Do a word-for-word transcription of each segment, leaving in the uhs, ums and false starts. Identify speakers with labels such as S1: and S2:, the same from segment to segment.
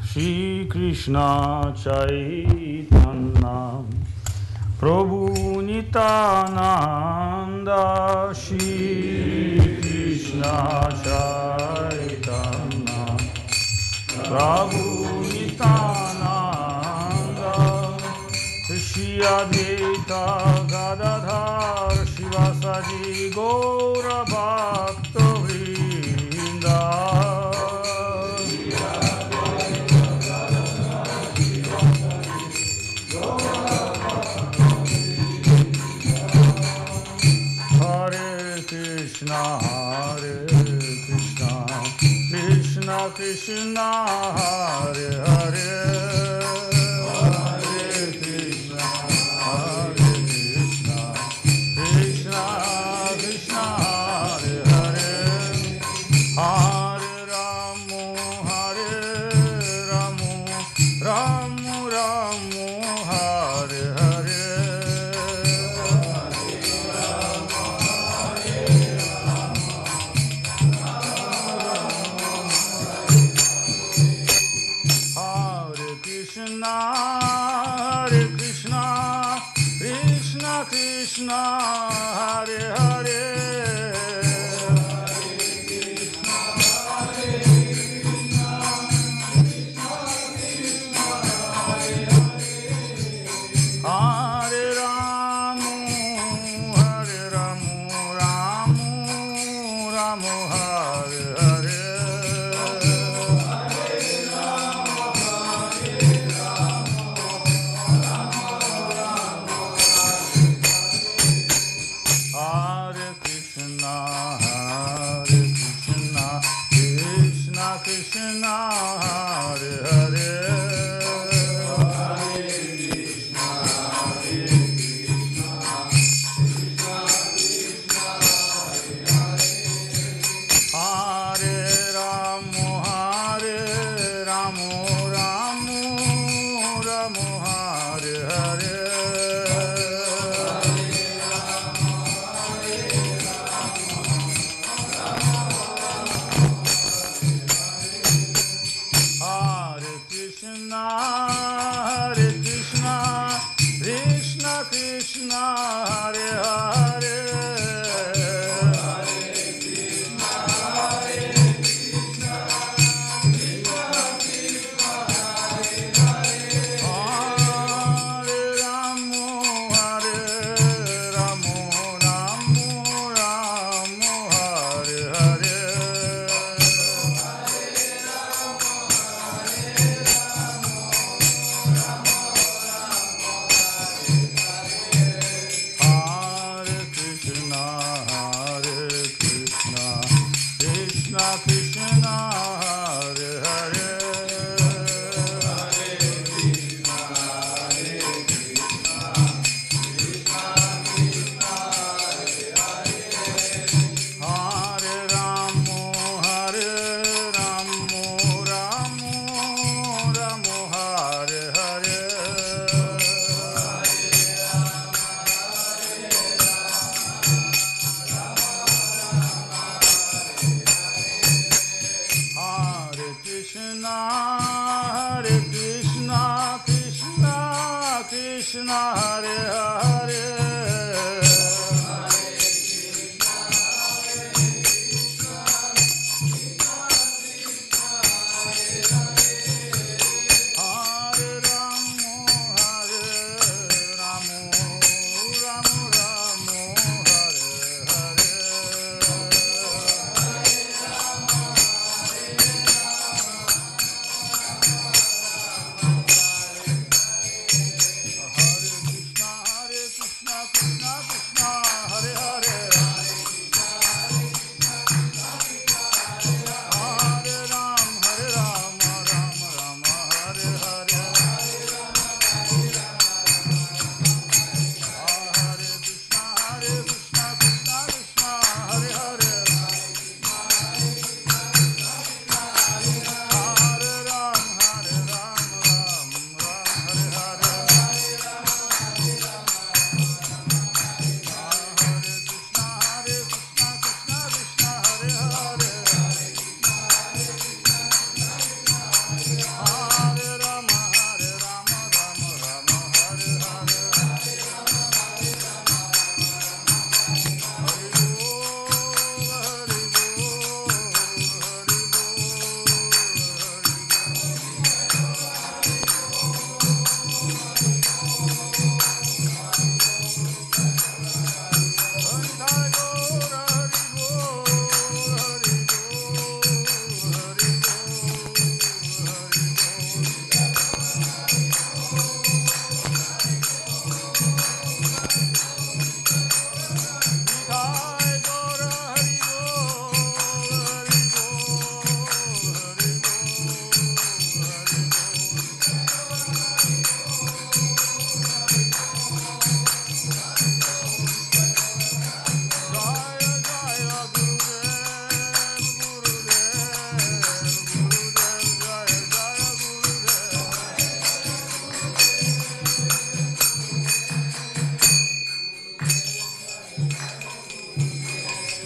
S1: Shri Krishna Chaitanya Prabhu Nityananda Shri Krishna Chaitanya Prabhu Nityananda Shri Advaita Gadadhar Shivasadi Gaura Bhakta Vrinda Hare Krishna Hare Krishna Krishna Krishna Hare Hare Hare Krishna Hare Krishna Krishna Krishna Hare Hare Hare Ramu Hare Ramu Ramu Ramu Hare Hare Hare Krishna, Hare Krishna, Krishna Krishna, Hare Hare. Hare Ramu, Hare Ramu, Ramu Ramu, Hare Hare. Hare Krishna, Hare Krishna, Krishna Krishna, Hare Hare.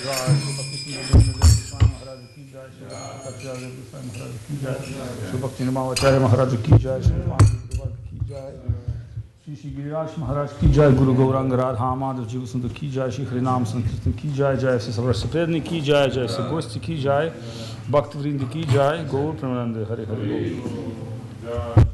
S1: Bhakti Namavacharya Maharaj ki jai, Shri Shri Giriraj Maharaj ki jai, Guru Gauranga Radha Madhav Jiva Sundar ki jai, Shri Harinam Sankirtan ki jai, jai все собравшиеся преданные ki jai, jai все гости ki jai, Бхакти Вринда ki jai, Гаур Премананды Хари Хари Гаур.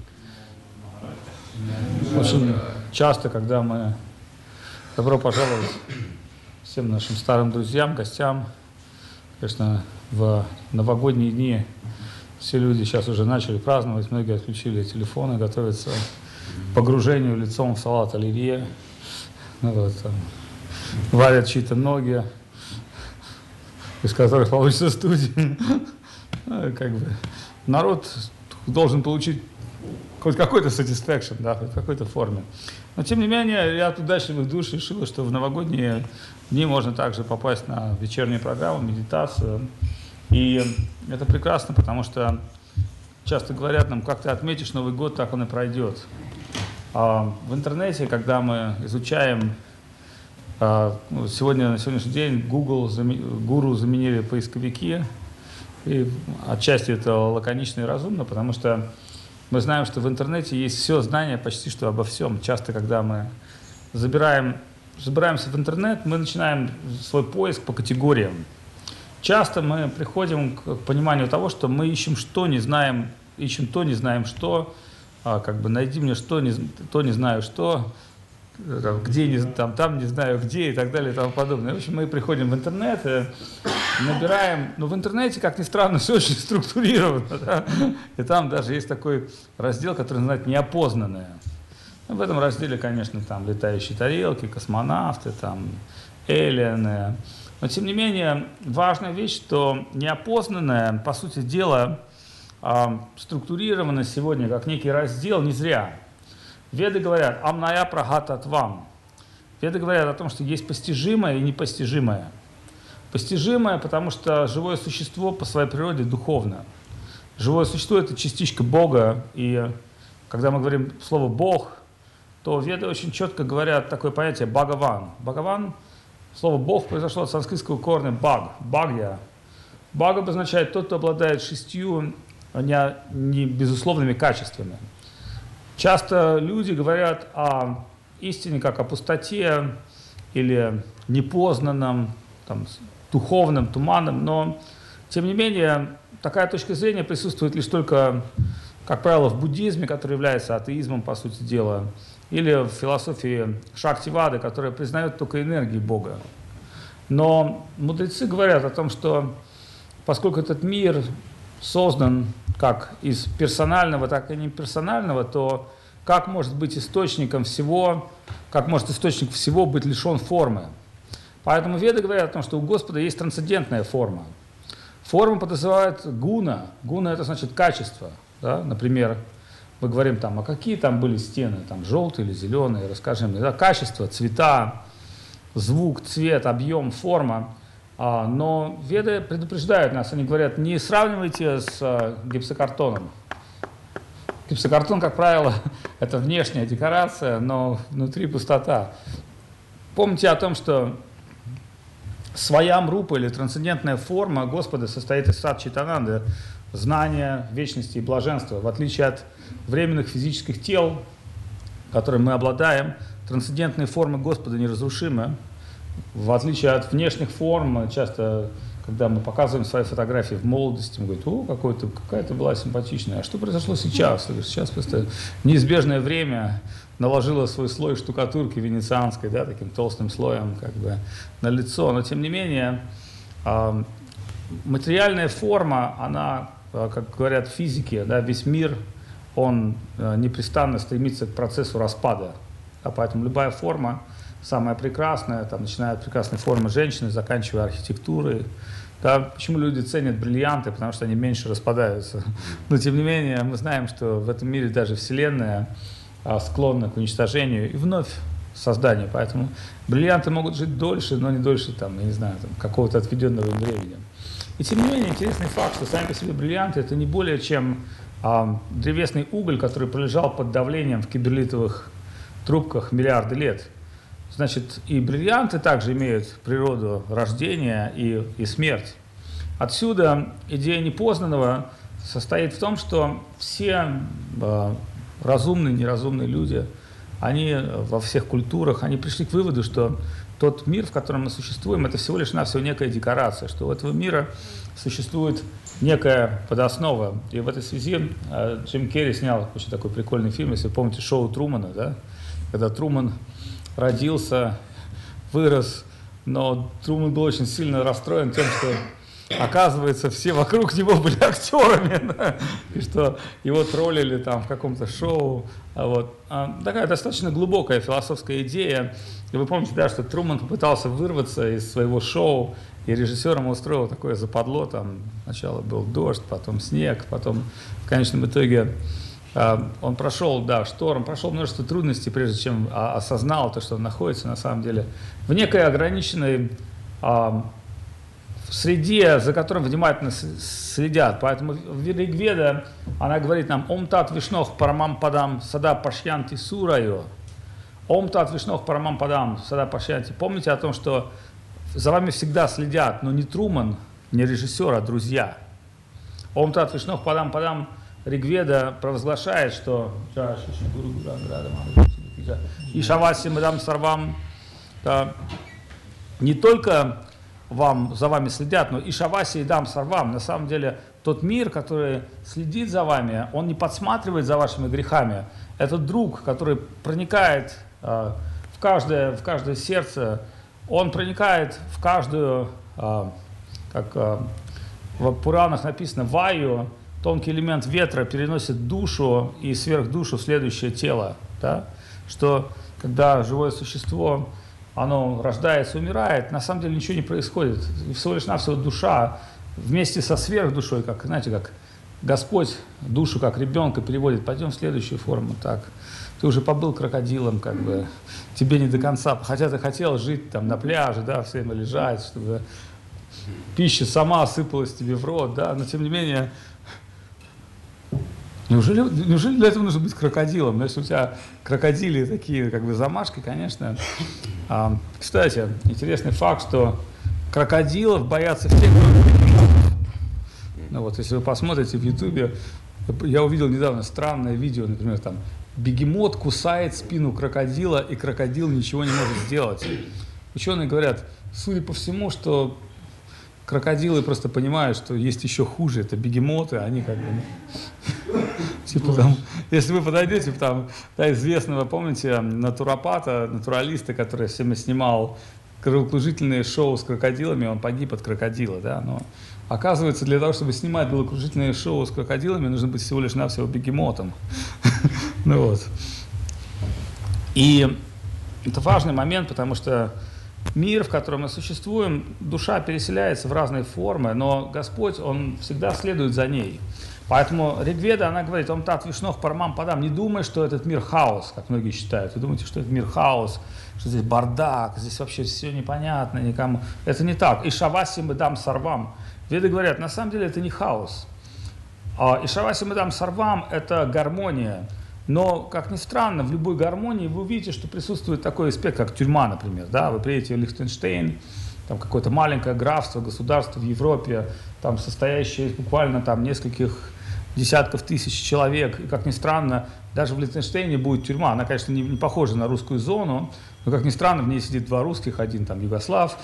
S1: Очень часто, когда мы добро пожаловать всем нашим старым друзьям, гостям, конечно, в новогодние дни все люди сейчас уже начали праздновать, многие отключили телефоны, готовятся к погружению лицом в салат оливье, ну, вот, там, варят чьи-то ноги, из которых получится студия. Как бы народ должен получить хоть какой-то satisfaction, да, хоть в какой-то форме. Но, тем не менее, ряд удачливых душ решила, что в новогодние дни можно также попасть на вечернюю программу, медитацию. И это прекрасно, потому что часто говорят нам, как ты отметишь Новый год, так он и пройдет. А в интернете, когда мы изучаем, а, сегодня, на сегодняшний день Google, Гуру заменили поисковики, и отчасти это лаконично и разумно, потому что мы знаем, что в интернете есть все знание почти что обо всем. Часто, когда мы забираем, забираемся в интернет, мы начинаем свой поиск по категориям. Часто мы приходим к пониманию того, что мы ищем что, не знаем, ищем то, не знаем что, а, как бы найди мне что, не, то не знаю что, там, где, не, там, там не знаю где и так далее и тому подобное. В общем, мы приходим в интернет, и набираем, но в интернете, как ни странно, все очень структурировано, да? И там даже есть такой раздел, который называется «Неопознанное». В этом разделе, конечно, там летающие тарелки, космонавты, там, эллины. Но, тем не менее, важная вещь, что неопознанное, по сути дела, структурировано сегодня как некий раздел не зря. Веды говорят «Амная прагататвам». Веды говорят о том, что есть постижимое и непостижимое. Постижимое, потому что живое существо по своей природе духовно. Живое существо – это частичка Бога, и когда мы говорим слово «Бог», то веды очень четко говорят такое понятие «Бхагаван». Бхагаван, слово «Бог» произошло от санскритского корня «баг», «бхагья». «Бхаг» обозначает тот, кто обладает шестью не, не безусловными качествами. Часто люди говорят о истине как о пустоте или непознанном, там, духовном, туманном, но, тем не менее, такая точка зрения присутствует лишь только, как правило, в буддизме, который является атеизмом, по сути дела, или в философии Шактивады, которая признает только энергии Бога. Но мудрецы говорят о том, что поскольку этот мир создан как из персонального, так и неперсонального, то как может быть источником всего, как может источник всего быть лишен формы? Поэтому веды говорят о том, что у Господа есть трансцендентная форма. Форма подразумевает гуна. Гуна – это значит качество. Да? Например, мы говорим, там, а какие там были стены, там, желтые или зеленые, расскажи мне. Да? Качество, цвета, звук, цвет, объем, форма. А, но веды предупреждают нас, они говорят, не сравнивайте с а, гипсокартоном. Гипсокартон, как правило, это внешняя декорация, но внутри пустота. Помните о том, что своям рупа или трансцендентная форма Господа состоит из сад-читананды, знания, вечности и блаженства. В отличие от временных физических тел, которыми мы обладаем, трансцендентные формы Господа неразрушимы. В отличие от внешних форм, часто, когда мы показываем свои фотографии в молодости, мы говорим, о, какой-то, какая-то была симпатичная. А что произошло сейчас? Сейчас просто неизбежное время наложила свой слой штукатурки венецианской, да, таким толстым слоем как бы на лицо. Но тем не менее, э, материальная форма, она, э, как говорят физики, да, весь мир, он э, непрестанно стремится к процессу распада. А поэтому любая форма, самая прекрасная, там, начиная от прекрасной формы женщины, заканчивая архитектурой. Да, почему люди ценят бриллианты? Потому что они меньше распадаются. Но тем не менее, мы знаем, что в этом мире даже Вселенная склонна к уничтожению и вновь созданию. Поэтому бриллианты могут жить дольше, но не дольше, там, я не знаю, там, какого-то отведенного времени. И тем не менее, интересный факт, что сами по себе бриллианты – это не более чем а, древесный уголь, который пролежал под давлением в киберлитовых трубках миллиарды лет. значит, и бриллианты также имеют природу рождения и, и смерть. Отсюда идея непознанного состоит в том, что все э, разумные, неразумные люди, они во всех культурах, они пришли к выводу, что тот мир, в котором мы существуем, это всего лишь навсего некая декорация, что у этого мира существует некая подоснова. И в этой связи э, Джим Керри снял очень такой прикольный фильм, если вы помните, шоу Трумана, да? Когда Труман родился, вырос, но Труман был очень сильно расстроен тем, что, оказывается, все вокруг него были актерами, да? И что его троллили там в каком-то шоу. А вот. А такая достаточно глубокая философская идея. И вы помните, да, что Труман попытался вырваться из своего шоу, и режиссер ему устроил такое западло, там сначала был дождь, потом снег, потом в конечном итоге э, он прошел, да, шторм, прошел множество трудностей, прежде чем а, осознал то, что он находится на самом деле в некой ограниченной э, среде, за которым внимательно следят. Поэтому в Ригведа она говорит нам «Ом тат вишнох парамам падам сада пашьянти сурайо». «Ом тат вишнох парамам падам сада пашьянти». Помните о том, что за вами всегда следят, но не Труман, не режиссер, а друзья. «Ом тат вишнох падам падам» Ригведа провозглашает, что «Ишаваси мадам сарвам», не только вам, за вами следят, но «Ишаваси идам сарвам». На самом деле тот мир, который следит за вами, он не подсматривает за вашими грехами. Это друг, который проникает э, в, каждое, в каждое сердце, он проникает в каждую, э, как э, в Пуранах написано, ваю, тонкий элемент ветра переносит душу и сверхдушу в следующее тело. Да? Что когда живое существо, оно рождается, умирает, на самом деле ничего не происходит. Всего лишь навсего душа вместе со сверхдушой, как, знаете, как Господь душу, как ребенка, переводит. Пойдем в следующую форму. Так, ты уже побыл крокодилом, как бы, тебе не до конца, хотя ты хотел жить там на пляже, да, все время лежать, чтобы пища сама сыпалась тебе в рот, да, но тем не менее, неужели, неужели для этого нужно быть крокодилом? Если у тебя крокодили такие, как бы, замашки, конечно. А, кстати, интересный факт, что крокодилов боятся все, ну вот, если вы посмотрите в Ютубе, я увидел недавно странное видео, например, там, бегемот кусает спину крокодила, и крокодил ничего не может сделать. Ученые говорят, судя по всему, что крокодилы просто понимают, что есть еще хуже, это бегемоты, они как бы, типа там, если вы подойдете, там, да, известного, помните, натуропата, натуралиста, который всеми снимал головокружительные шоу с крокодилами, он погиб от крокодила, да, но оказывается, для того, чтобы снимать головокружительные шоу с крокодилами, нужно быть всего лишь навсего бегемотом. Ну вот. И это важный момент, потому что мир, в котором мы существуем, душа переселяется в разные формы, но Господь, Он всегда следует за ней. Поэтому Ригведа, она говорит, «Ом тат вишнох парамам падам». Не думай, что этот мир хаос, как многие считают. Вы думаете, что этот мир хаос, что здесь бардак, здесь вообще все непонятно никому. Это не так. «Ишаваси мадам сарвам». Веды говорят, на самом деле это не хаос. «Ишаваси мадам сарвам» — это гармония. Но, как ни странно, в любой гармонии вы увидите, что присутствует такой аспект, как тюрьма, например. Да? Вы приедете в Лихтенштейн, там какое-то маленькое графство, государство в Европе, там, состоящее из буквально там, нескольких десятков тысяч человек. И, как ни странно, даже в Лихтенштейне будет тюрьма. Она, конечно, не, не похожа на русскую зону, но, как ни странно, в ней сидит два русских, один там югослав.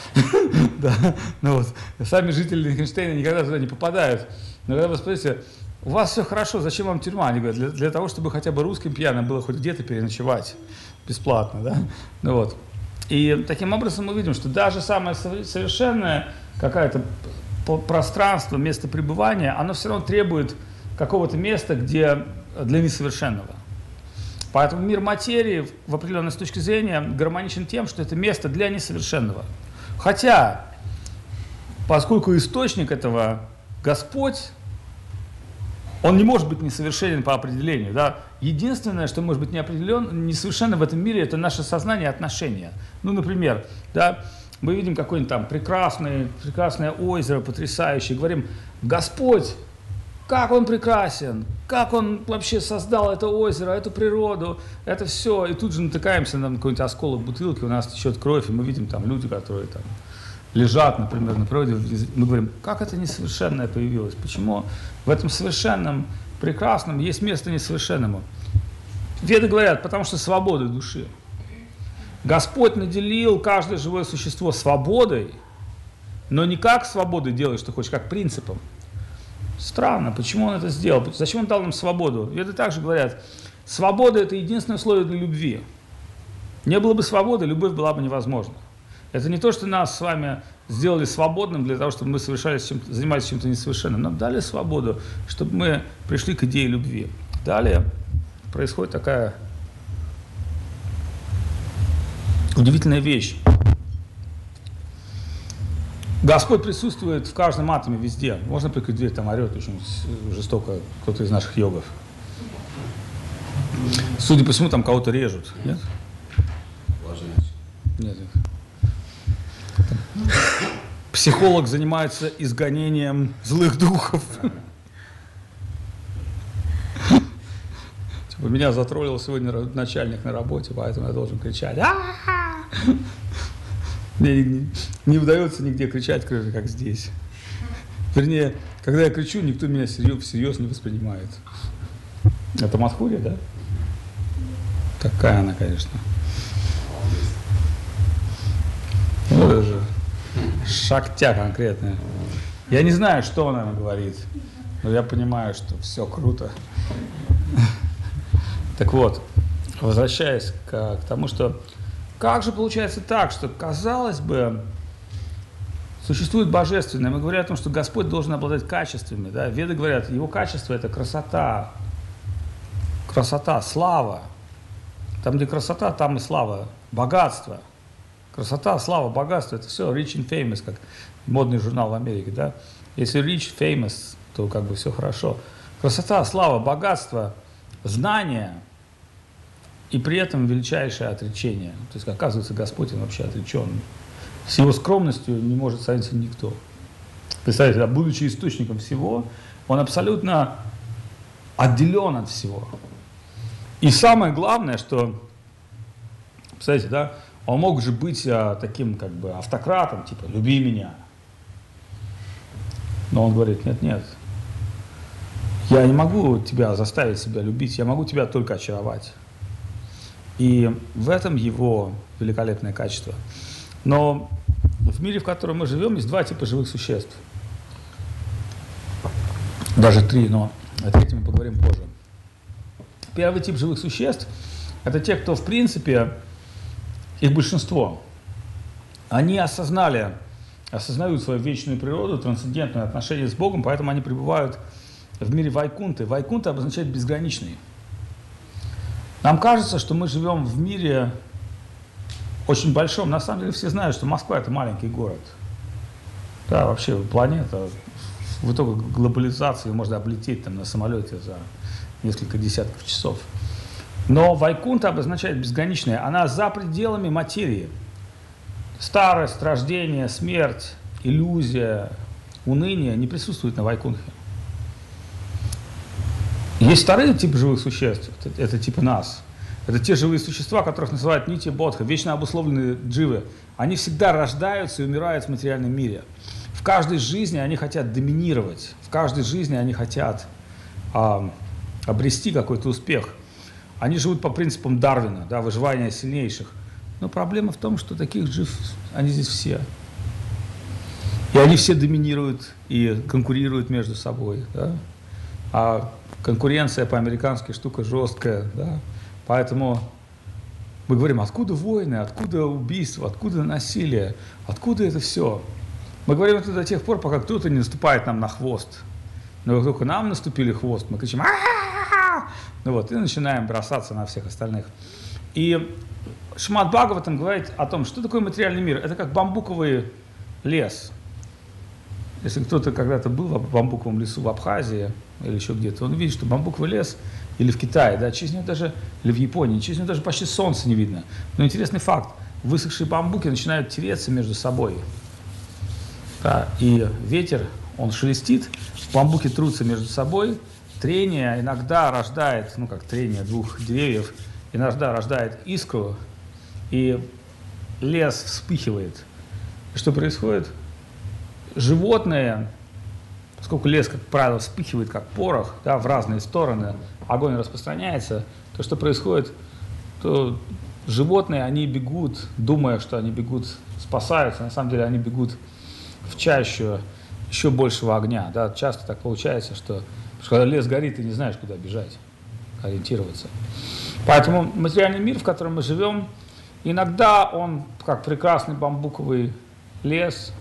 S1: Сами жители Лихтенштейна никогда туда не попадают. Но когда вы спросите, у вас все хорошо, зачем вам тюрьма? Они говорят, для, для того, чтобы хотя бы русским пьяным было хоть где-то переночевать бесплатно, да? Ну вот. И таким образом мы видим, что даже самое совершенное какое-то пространство, место пребывания, оно все равно требует какого-то места, где для несовершенного. Поэтому мир материи в определенной с точки зрения гармоничен тем, что это место для несовершенного. Хотя, поскольку источник этого Господь, Он не может быть несовершенен по определению. Да? Единственное, что может быть неопределен, несовершенно в этом мире, это наше сознание и отношения. Ну, например, да, мы видим какое-нибудь там прекрасное, прекрасное озеро, потрясающее, говорим, Господь, как он прекрасен, как он вообще создал это озеро, эту природу, это все. И тут же натыкаемся на какой-нибудь осколок бутылки, у нас течет кровь, и мы видим там люди, которые там лежат, например, на природе. Мы говорим, как это несовершенное появилось? Почему в этом совершенном, прекрасном есть место несовершенному? Веды говорят, потому что свобода души. Господь наделил каждое живое существо свободой, но не как свободой делай, что хочешь, как принципом. Странно, почему он это сделал? Зачем он дал нам свободу? Веды также говорят, свобода – это единственное условие для любви. Не было бы свободы, любовь была бы невозможна. Это не то, что нас с вами сделали свободным для того, чтобы мы совершали чем-то, занимались чем-то несовершенным. Нам дали свободу, чтобы мы пришли к идее любви. Далее происходит такая удивительная вещь. Господь присутствует в каждом атоме везде. Можно прикрыть дверь, там орет очень жестоко кто-то из наших йогов. Судя по всему, там кого-то режут. Нет? Нет. Психолог занимается изгонением злых духов. Типа, меня затроллил сегодня начальник на работе, поэтому я должен кричать. Мне не, не удается нигде кричать, как здесь. Вернее, когда я кричу, никто меня всерьез, всерьез не воспринимает. Это Мадхурья, да? Такая она, конечно. Вот это же шактя конкретная. Я не знаю, что она говорит, но я понимаю, что все круто. Так вот, возвращаясь к, к тому, что как же получается так, что, казалось бы, существует божественное. Мы говорим о том, что Господь должен обладать качествами. Да? Веды говорят, его качество – это красота, красота, слава. Там, где красота, там и слава, богатство. Красота, слава, богатство – это все rich and famous, как модный журнал в Америке. Да? Если rich, famous, то как бы все хорошо. Красота, слава, богатство, знание – и при этом величайшее отречение. То есть, оказывается, Господь, он вообще отречен. С его скромностью не может сравниться никто. Представьте, да, будучи источником всего, он абсолютно отделен от всего. И самое главное, что, представляете, да, он мог же быть а, таким как бы автократом, типа «люби меня». Но он говорит, нет-нет, я не могу тебя заставить себя любить, я могу тебя только очаровать. И в этом его великолепное качество. Но в мире, в котором мы живем, есть два типа живых существ. Даже три, но о третьем мы поговорим позже. Первый тип живых существ – это те, кто, в принципе, их большинство. Они осознали, осознают свою вечную природу, трансцендентное отношение с Богом, поэтому они пребывают в мире Вайкунты. Вайкунта обозначает «безграничный». Нам кажется, что мы живем в мире очень большом. На самом деле все знают, что Москва – это маленький город. Да, вообще планета. В итоге глобализации можно облететь там на самолете за несколько десятков часов. Но Вайкунта обозначает безграничное. Она за пределами материи. Старость, рождение, смерть, иллюзия, уныние не присутствуют на Вайкунтхе. Есть второй тип живых существ, это, это типа нас. Это те живые существа, которых называют нити бодха, вечно обусловленные дживы. Они всегда рождаются и умирают в материальном мире. В каждой жизни они хотят доминировать, в каждой жизни они хотят а, обрести какой-то успех. Они живут по принципам Дарвина, да, выживания сильнейших. Но проблема в том, что таких джив, они здесь все. И они все доминируют и конкурируют между собой. Да? А конкуренция по-американски штука жесткая, да? Поэтому мы говорим, откуда войны, откуда убийства, откуда насилие, откуда это все. Мы говорим это до тех пор, пока кто-то не наступает нам на хвост. Но как только нам наступили хвост, мы кричим «А-а-а-а!» Ну вот, и начинаем бросаться на всех остальных. И Шримад Бхагаватам говорит о том, что такое материальный мир. Это как бамбуковый лес. Если кто-то когда-то был в бамбуковом лесу в Абхазии или еще где-то, он видит, что бамбуковый лес, или в Китае, да, через него даже, или в Японии, через него даже почти солнца не видно. Но интересный факт, высохшие бамбуки начинают тереться между собой. Да, и ветер, он шелестит, бамбуки трутся между собой, трение иногда рождает, ну как трение двух деревьев, иногда рождает искру, и лес вспыхивает. И что происходит? Животные, поскольку лес, как правило, вспыхивает как порох, да, в разные стороны, огонь распространяется, то что происходит, то животные, они бегут, думая, что они бегут, спасаются, на самом деле они бегут в чащу еще большего огня. Да. Часто так получается, что, что когда лес горит, ты не знаешь, куда бежать, ориентироваться. Поэтому материальный мир, в котором мы живем, иногда он, как прекрасный бамбуковый лес,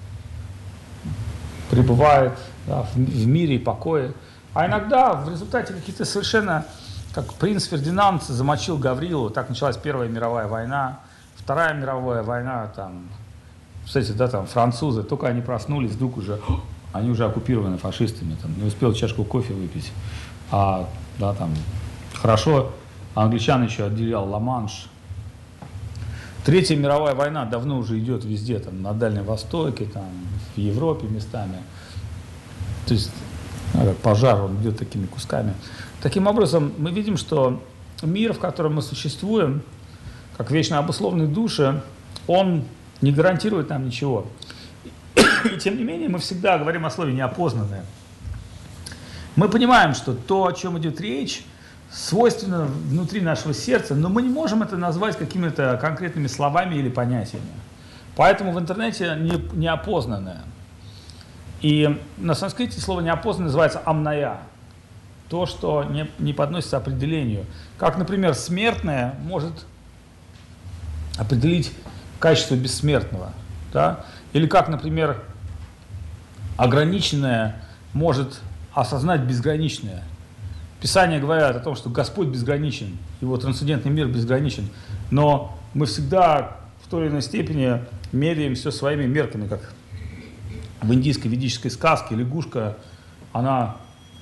S1: пребывает, да, в, в мире и покое, а иногда в результате каких-то совершенно, как принц Фердинанд замочил Гаврилу, так началась Первая мировая война, Вторая мировая война, там, кстати, да, там французы, только они проснулись, вдруг уже, они уже оккупированы фашистами, там, не успел чашку кофе выпить, а, да, там, хорошо, англичан еще отделял Ла-Манш. Третья мировая война давно уже идет везде, там, на Дальнем Востоке, там, в Европе местами. То есть ну, пожар, он идет такими кусками. Таким образом, мы видим, что мир, в котором мы существуем, как вечно обусловленные души, он не гарантирует нам ничего. И тем не менее, мы всегда говорим о слове «неопознанное». Мы понимаем, что то, о чем идет речь, свойственно внутри нашего сердца, но мы не можем это назвать какими-то конкретными словами или понятиями. Поэтому в интернете не, неопознанное. И на санскрите слово неопознанное называется амная. То, что не, не подносится определению. Как, например, смертное может определить качество бессмертного. Да? Или как, например, ограниченное может осознать безграничное. Писания говорят о том, что Господь безграничен, Его трансцендентный мир безграничен, но мы всегда в той или иной степени меряем все своими мерками, как в индийской ведической сказке лягушка, она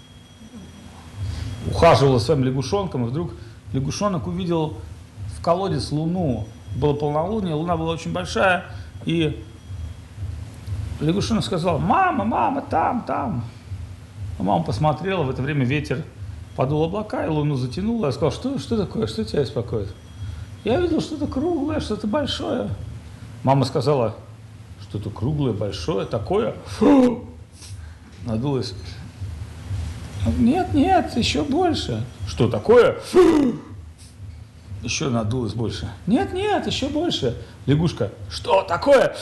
S1: ухаживала своим лягушонком, и вдруг лягушонок увидел в колодец луну. Было полнолуние, луна была очень большая, и лягушонок сказал: «Мама, мама, там, там». А мама посмотрела, в это время ветер подул облака, и луну затянуло. Я сказал: что, что такое, что тебя беспокоит? Я видел что-то круглое, что-то большое. Мама сказала: что-то круглое, большое, такое. Фу! Надулась. Нет, нет, еще больше. Что такое? Фу! Еще надулась больше. Нет, нет, еще больше. Лягушка: что такое?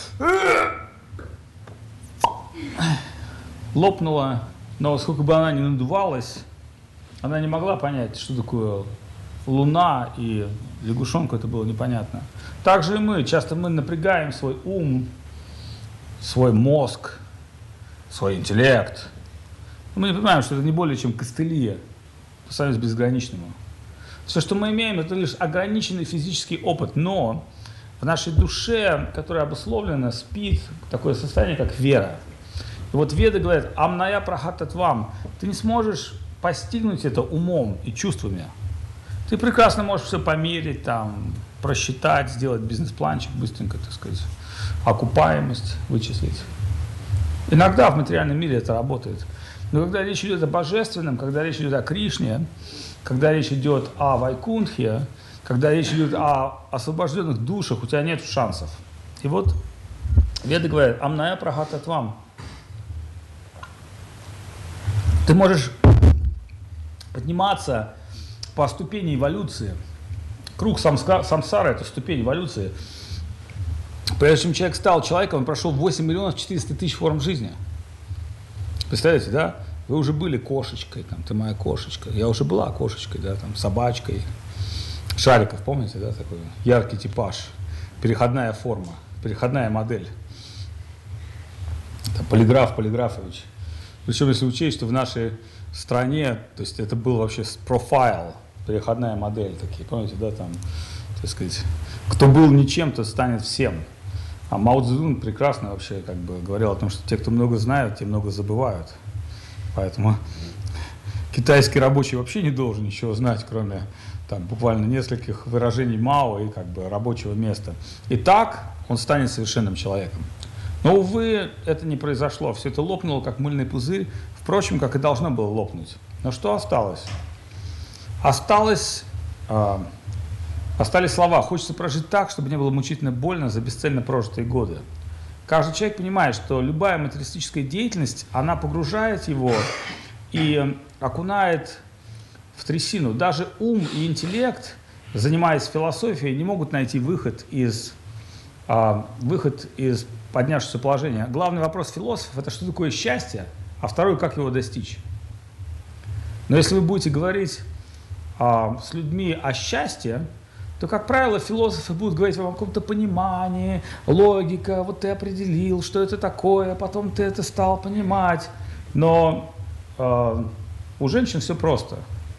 S1: Лопнула, но сколько бы она ни надувалась, она не могла понять, что такое луна, и лягушонку это было непонятно. Так же и мы. Часто мы напрягаем свой ум, свой мозг, свой интеллект. Мы не понимаем, что это не более чем костыли по сравнению с безграничным. Все, что мы имеем, это лишь ограниченный физический опыт, но в нашей душе, которая обусловлена, спит такое состояние, как вера. И вот Веды говорят: «Амная прахататвам». Ты не сможешь постигнуть это умом и чувствами. Ты прекрасно можешь все померить, там, просчитать, сделать бизнес-планчик быстренько, так сказать, окупаемость вычислить. Иногда в материальном мире это работает. Но когда речь идет о божественном, когда речь идет о Кришне, когда речь идет о Вайкунтхе, когда речь идет о освобожденных душах, у тебя нет шансов. И вот Веды говорят: «Амная прахататвам». Ты можешь подниматься по ступени эволюции. Круг самсара – это ступень эволюции. Прежде чем человек стал человеком, он прошел восемь миллионов четыреста тысяч форм жизни. Представляете, да? Вы уже были кошечкой, там, ты моя кошечка. Я уже была кошечкой, да, там, собачкой. Шариков, помните, да, такой яркий типаж. Переходная форма, переходная модель. Там, Полиграф Полиграфович. Причем, если учесть, что в нашей стране, то есть это был вообще профайл, переходная модель, такие, помните, да, там, так сказать, кто был ничем, тот станет всем. А Мао Цзэдун прекрасно вообще как бы говорил о том, что те, кто много знают, те много забывают. Поэтому китайский рабочий вообще не должен ничего знать, кроме там буквально нескольких выражений Мао и как бы рабочего места. И так он станет совершенным человеком. Но, увы, это не произошло. Все это лопнуло, как мыльный пузырь. Впрочем, как и должно было лопнуть. Но что осталось? Осталось, э, остались слова. Хочется прожить так, чтобы не было мучительно больно за бесцельно прожитые годы. Каждый человек понимает, что любая материалистическая деятельность, она погружает его и окунает в трясину. Даже ум и интеллект, занимаясь философией, не могут найти выход из, э, выход из поднявшегося положения. Главный вопрос философов – это что такое счастье, а второй – как его достичь. Но если вы будете говорить а, с людьми о счастье, то, как правило, философы будут говорить вам о каком-то понимании, логика, вот ты определил, что это такое, потом ты это стал понимать. Но а, у женщин все просто.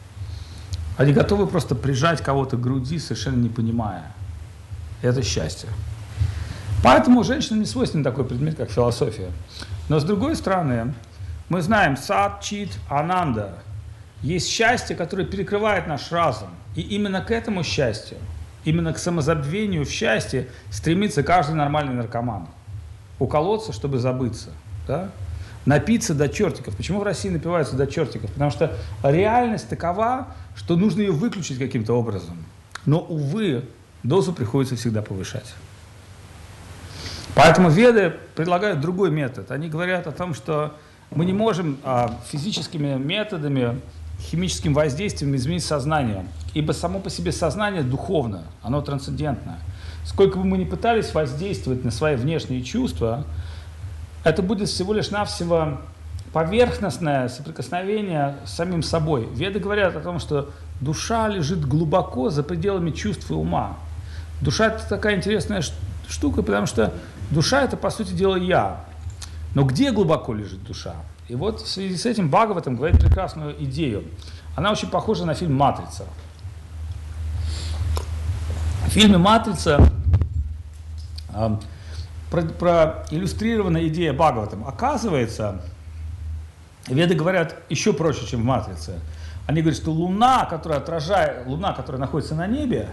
S1: Они готовы просто прижать кого-то к груди, совершенно не понимая. Это счастье. Поэтому женщинам не свойственен такой предмет, как философия. Но с другой стороны, мы знаем сат, чит, ананда. Есть счастье, которое перекрывает наш разум. И именно к этому счастью, именно к самозабвению в счастье стремится каждый нормальный наркоман. Уколоться, чтобы забыться. Да? Напиться до чертиков. Почему в России напиваются до чертиков? Потому что реальность такова, что нужно ее выключить каким-то образом. Но, увы, дозу приходится всегда повышать. Поэтому веды предлагают другой метод. Они говорят о том, что мы не можем а, физическими методами, химическим воздействием изменить сознание. Ибо само по себе сознание духовно, оно трансцендентное. Сколько бы мы ни пытались воздействовать на свои внешние чувства, это будет всего лишь навсего поверхностное соприкосновение с самим собой. Веды говорят о том, что душа лежит глубоко за пределами чувств и ума. Душа – это такая интересная штука, потому что душа – это, по сути дела, я. Но где глубоко лежит душа? И вот в связи с этим Бхагаватам говорит прекрасную идею. Она очень похожа на фильм «Матрица». В фильме «Матрица» э, про, проиллюстрирована идея Бхагаватам. Оказывается, веды говорят еще проще, чем в «Матрице». Они говорят, что Луна, которая отражает, Луна, которая находится на небе,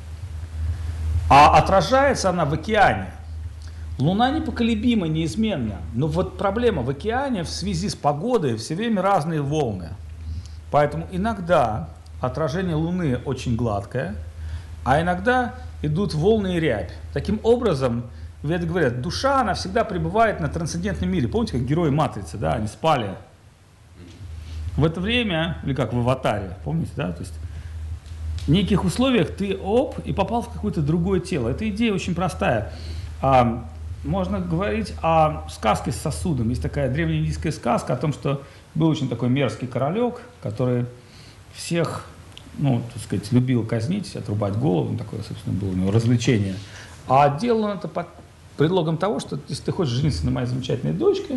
S1: а отражается она в океане. Луна непоколебима, неизменна. Но вот проблема в океане в связи с погодой все время разные волны. Поэтому иногда отражение Луны очень гладкое, а иногда идут волны и рябь. Таким образом, веды говорят, душа, она всегда пребывает на трансцендентном мире. Помните, как герои «Матрицы», да, они спали. В это время, или как в «Аватаре», помните, да, то есть в неких условиях ты оп, и попал в какое-то другое тело. Эта идея очень простая. А, можно говорить о сказке с сосудом. Есть такая древнеиндийская сказка о том, что был очень такой мерзкий королек, который всех, ну, так сказать, любил казнить, отрубать голову. Такое, собственно, было у него развлечение. А делал он это под предлогом того, что если ты хочешь жениться на моей замечательной дочке,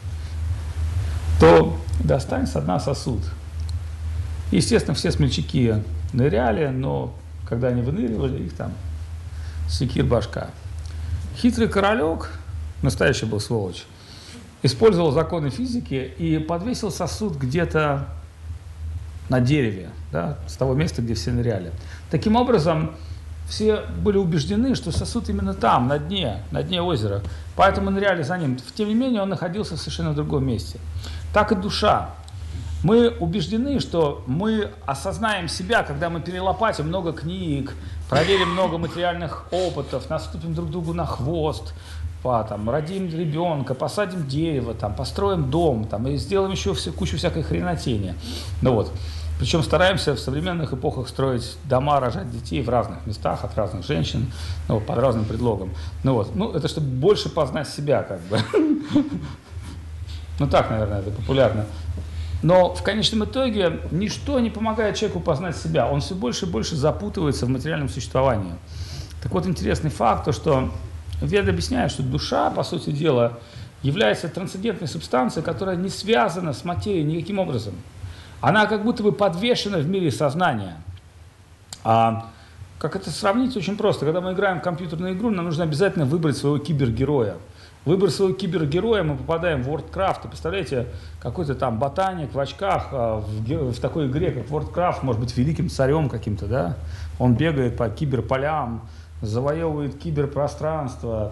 S1: то достань со дна сосуд. Естественно, все смельчаки ныряли, но когда они выныривали, их там секир башка. Хитрый королек, настоящий был сволочь, использовал законы физики и подвесил сосуд где-то на дереве, да, с того места, где все ныряли. Таким образом, все были убеждены, что сосуд именно там, на дне, на дне озера. Поэтому ныряли за ним. Тем не менее, он находился в совершенно другом месте. Так и душа. Мы убеждены, что мы осознаем себя, когда мы перелопатим много книг, проверим много материальных опытов, наступим друг другу на хвост, по, там, родим ребенка, посадим дерево, там, построим дом там, и сделаем еще все, кучу всякой хренотени. Ну, вот. Причем стараемся в современных эпохах строить дома, рожать детей в разных местах, от разных женщин, ну, под разным предлогом. Ну, вот. Ну, это чтобы больше познать себя, как бы. Ну, так, наверное, это популярно. Но в конечном итоге ничто не помогает человеку познать себя. Он все больше и больше запутывается в материальном существовании. Так вот, интересный факт, то, что веды объясняют, что душа, по сути дела, является трансцендентной субстанцией, которая не связана с материей никаким образом. Она как будто бы подвешена в мире сознания. А как это сравнить? Очень просто. Когда мы играем в компьютерную игру, нам нужно обязательно выбрать своего кибергероя. Выбор своего кибергероя, мы попадаем в Worldcraft. И представляете, какой-то там ботаник в очках а, в, в такой игре, как Worldcraft, может быть великим царем каким-то, да? Он бегает по киберполям, завоевывает киберпространство,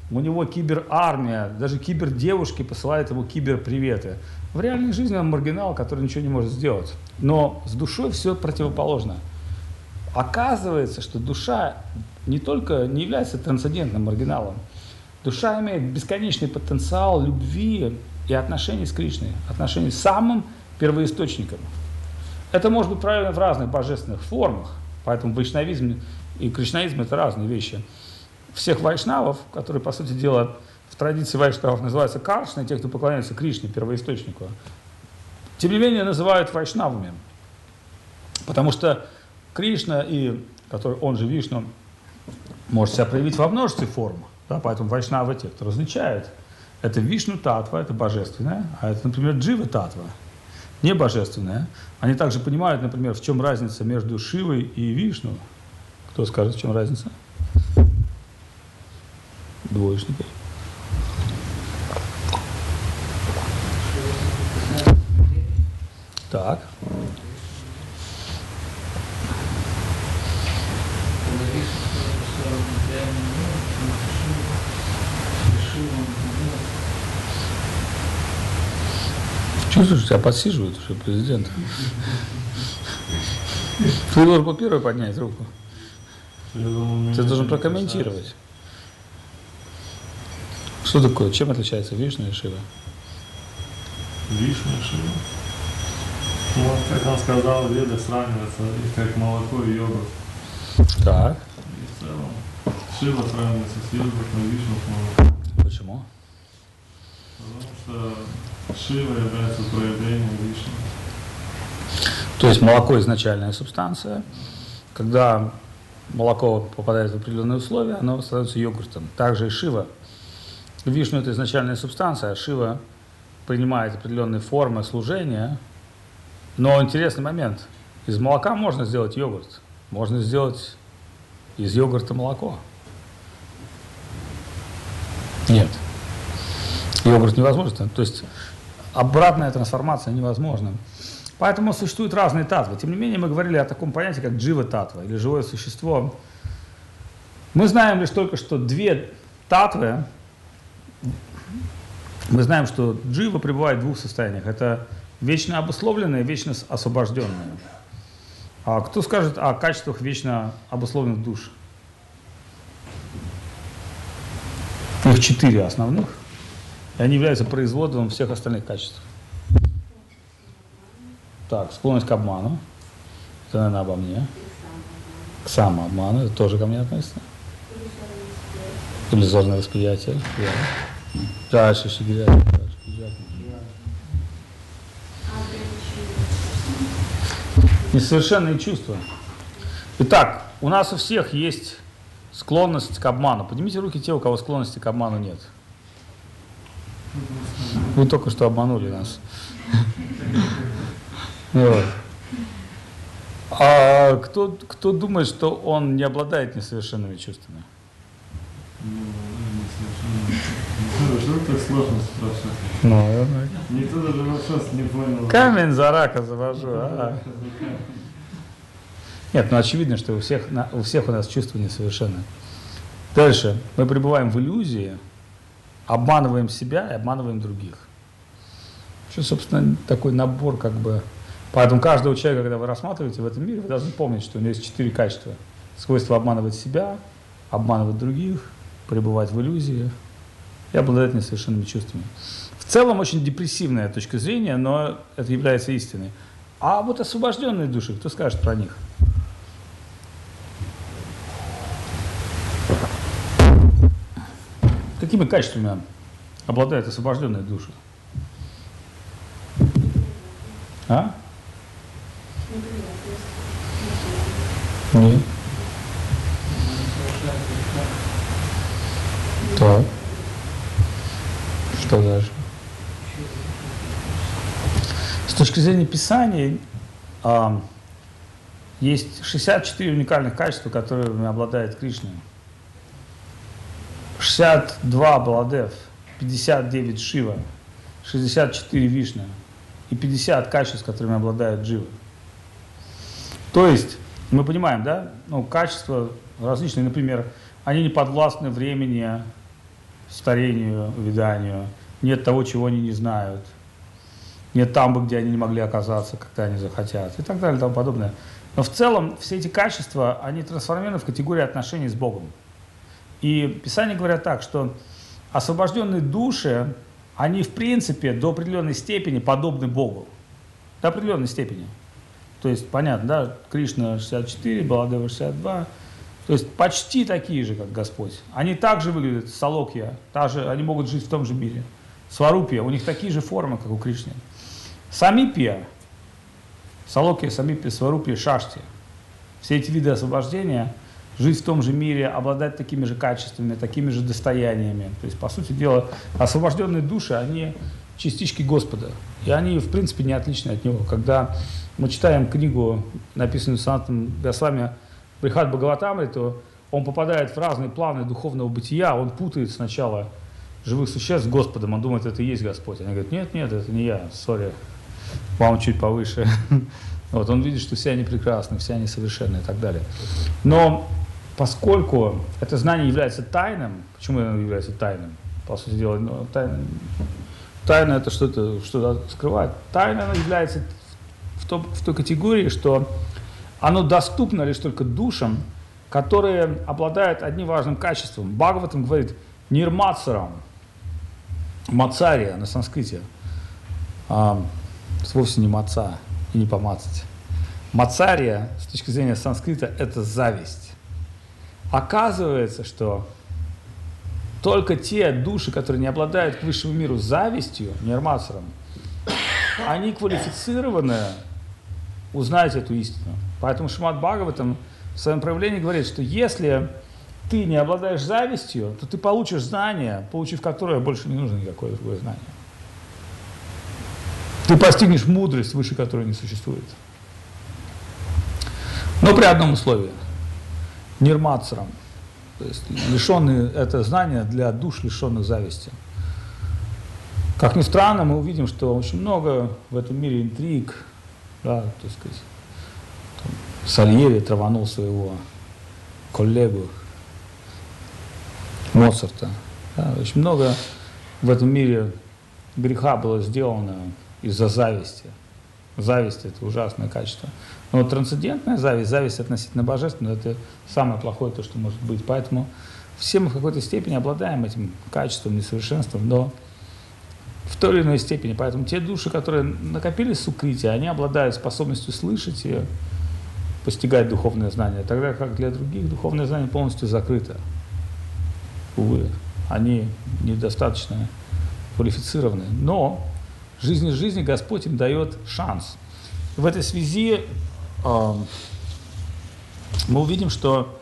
S1: у него киберармия, даже кибердевушки посылают ему киберприветы. В реальной жизни он маргинал, который ничего не может сделать. Но с душой все противоположно. Оказывается, что душа не только не является трансцендентным маргиналом, душа имеет бесконечный потенциал любви и отношений с Кришной, отношений с самым первоисточником. Это может быть правильно в разных божественных формах, поэтому вайшнавизм и кришнаизм – это разные вещи. Всех вайшнавов, которые, по сути дела, в традиции вайшнавов называются каршны, те, кто поклоняется Кришне, первоисточнику, тем не менее называют вайшнавами, потому что Кришна, и, который, он же Вишну, может себя проявить во множестве форм, да, поэтому вайшнавы те, кто различают. Это Вишну Татва, это божественное, а это, например, Джива Татва, не божественное. Они также понимают, например, в чем разница между Шивой и Вишну. Кто скажет, в чем разница? Двоечники. Так. Чувствуешь, тебя подсиживают уже президент. Ты должен был первый поднять руку. Ты должен прокомментировать. Что такое? Чем отличается Вишну и Шива?
S2: Вишну и Шива. Ну, как он сказал, веды сравниваются как молоко и йогурт.
S1: Так.
S2: И в целом Шива сравнивается с йогуртом, Вишну с молоком.
S1: Почему?
S2: Потому что Шива является проявлением Вишну.
S1: То есть молоко изначальная субстанция. Когда молоко попадает в определенные условия, оно становится йогуртом. Также и Шива. Вишну – это изначальная субстанция, а Шива принимает определенные формы служения. Но интересный момент. Из молока можно сделать йогурт. Можно сделать из йогурта молоко. Нет. Йогурт невозможно. То есть обратная трансформация невозможна. Поэтому существуют разные татвы. Тем не менее, мы говорили о таком понятии, как джива-татва, или живое существо. Мы знаем лишь только, что две татвы, мы знаем, что джива пребывает в двух состояниях. Это вечно обусловленное и вечно освобожденное. А кто скажет о качествах вечно обусловленных душ? Их четыре основных, и они являются производством всех остальных качеств. Так, склонность к обману. Это, наверное, обо мне. К самообману. Это тоже ко мне относится. Иллюзорное восприятие. Дальше шигиря. Несовершенные чувства. Итак, у нас у всех есть склонность к обману. Поднимите руки те, у кого склонности к обману нет. Вы только что обманули нас. Вот. А кто, кто думает, что он не обладает несовершенными чувствами?
S2: Что так сложно спрашивать?
S1: Ну,
S2: Никто даже вопрос не понял.
S1: камень за рака завожу. А? Нет, ну очевидно, что у всех, у всех у нас чувства несовершенны. Дальше. Мы пребываем в иллюзии, обманываем себя и обманываем других. Что, собственно, такой набор как бы... Поэтому каждого человека, когда вы рассматриваете в этом мире, вы должны помнить, что у него есть четыре качества. Свойство обманывать себя, обманывать других, пребывать в иллюзии и обладать несовершенными чувствами. В целом очень депрессивная точка зрения, но это является истиной. А вот освобожденные души, кто скажет про них? Какими качествами обладают освобожденные души? А? Нет. Так. Что дальше? С точки зрения Писаний, а, есть шестьдесят четыре уникальных качества, которыми обладает Кришна. шестьдесят два Баладев, пятьдесят девять Шива, шестьдесят четыре Вишна и пятьдесят качеств, которыми обладает Джива. То есть, мы понимаем, да, ну, качества различные, например, они не подвластны времени, старению, увяданию, нет того, чего они не знают, нет там, где они не могли оказаться, когда они захотят, и так далее и тому подобное. Но в целом все эти качества, они трансформированы в категорию отношений с Богом. И Писание говорят так, что освобожденные души, они в принципе до определенной степени подобны Богу. До определенной степени. То есть, понятно, да, Кришна шестьдесят четыре, Баладева шестьдесят два. То есть почти такие же, как Господь. Они также выглядят, Салокья, также, они могут жить в том же мире. Сварупья, у них такие же формы, как у Кришны. Самипья, Салокья, Самипья, Сварупья, Шашти. Все эти виды освобождения, жить в том же мире, обладать такими же качествами, такими же достояниями. То есть, по сути дела, освобожденные души, они частички Господа. И они, в принципе, не отличны от Него. Когда мы читаем книгу, написанную Санатом Госвами Брихат Бхагаватамри, то он попадает в разные планы духовного бытия, он путает сначала живых существ с Господом, он думает, это и есть Господь. Они говорят, нет, нет, это не я, сори, вам чуть повыше. Вот, он видит, что все они прекрасны, все они совершенны и так далее. Но поскольку это знание является тайным, почему оно является тайным? По сути дела, ну, тайна, тайна это что-то, что-то скрывает. Тайна она является в, том, в той категории, что оно доступно лишь только душам, которые обладают одним важным качеством. Бхагаватам говорит нирмацарам, мацария на санскрите, а, вовсе не маца и не помацать. Мацария, с точки зрения санскрита, это зависть. Оказывается, что только те души, которые не обладают к высшему миру завистью, нирмацарам, они квалифицированы узнать эту истину. Поэтому Шримад Бхагаватам в своем проявлении говорит, что если ты не обладаешь завистью, то ты получишь знание, получив которое больше не нужно никакое другое знание. Ты постигнешь мудрость, выше которой не существует. Но при одном условии. Нирмацарам. То есть лишенные это знание для душ, лишенных зависти. Как ни странно, мы увидим, что очень много в этом мире интриг, да, так сказать. Сальери траванул своего коллегу Моцарта. Да, очень много в этом мире греха было сделано из-за зависти. Зависть – это ужасное качество. Но вот трансцендентная зависть, зависть относительно божественного – это самое плохое, то, что может быть. Поэтому все мы в какой-то степени обладаем этим качеством, несовершенством, но в той или иной степени. Поэтому те души, которые накопили сукрити, они обладают способностью слышать и постигать духовное знание, тогда как для других духовное знание полностью закрыто. Увы, они недостаточно квалифицированы. Но жизнь из жизни Господь им дает шанс. В этой связи э, мы увидим, что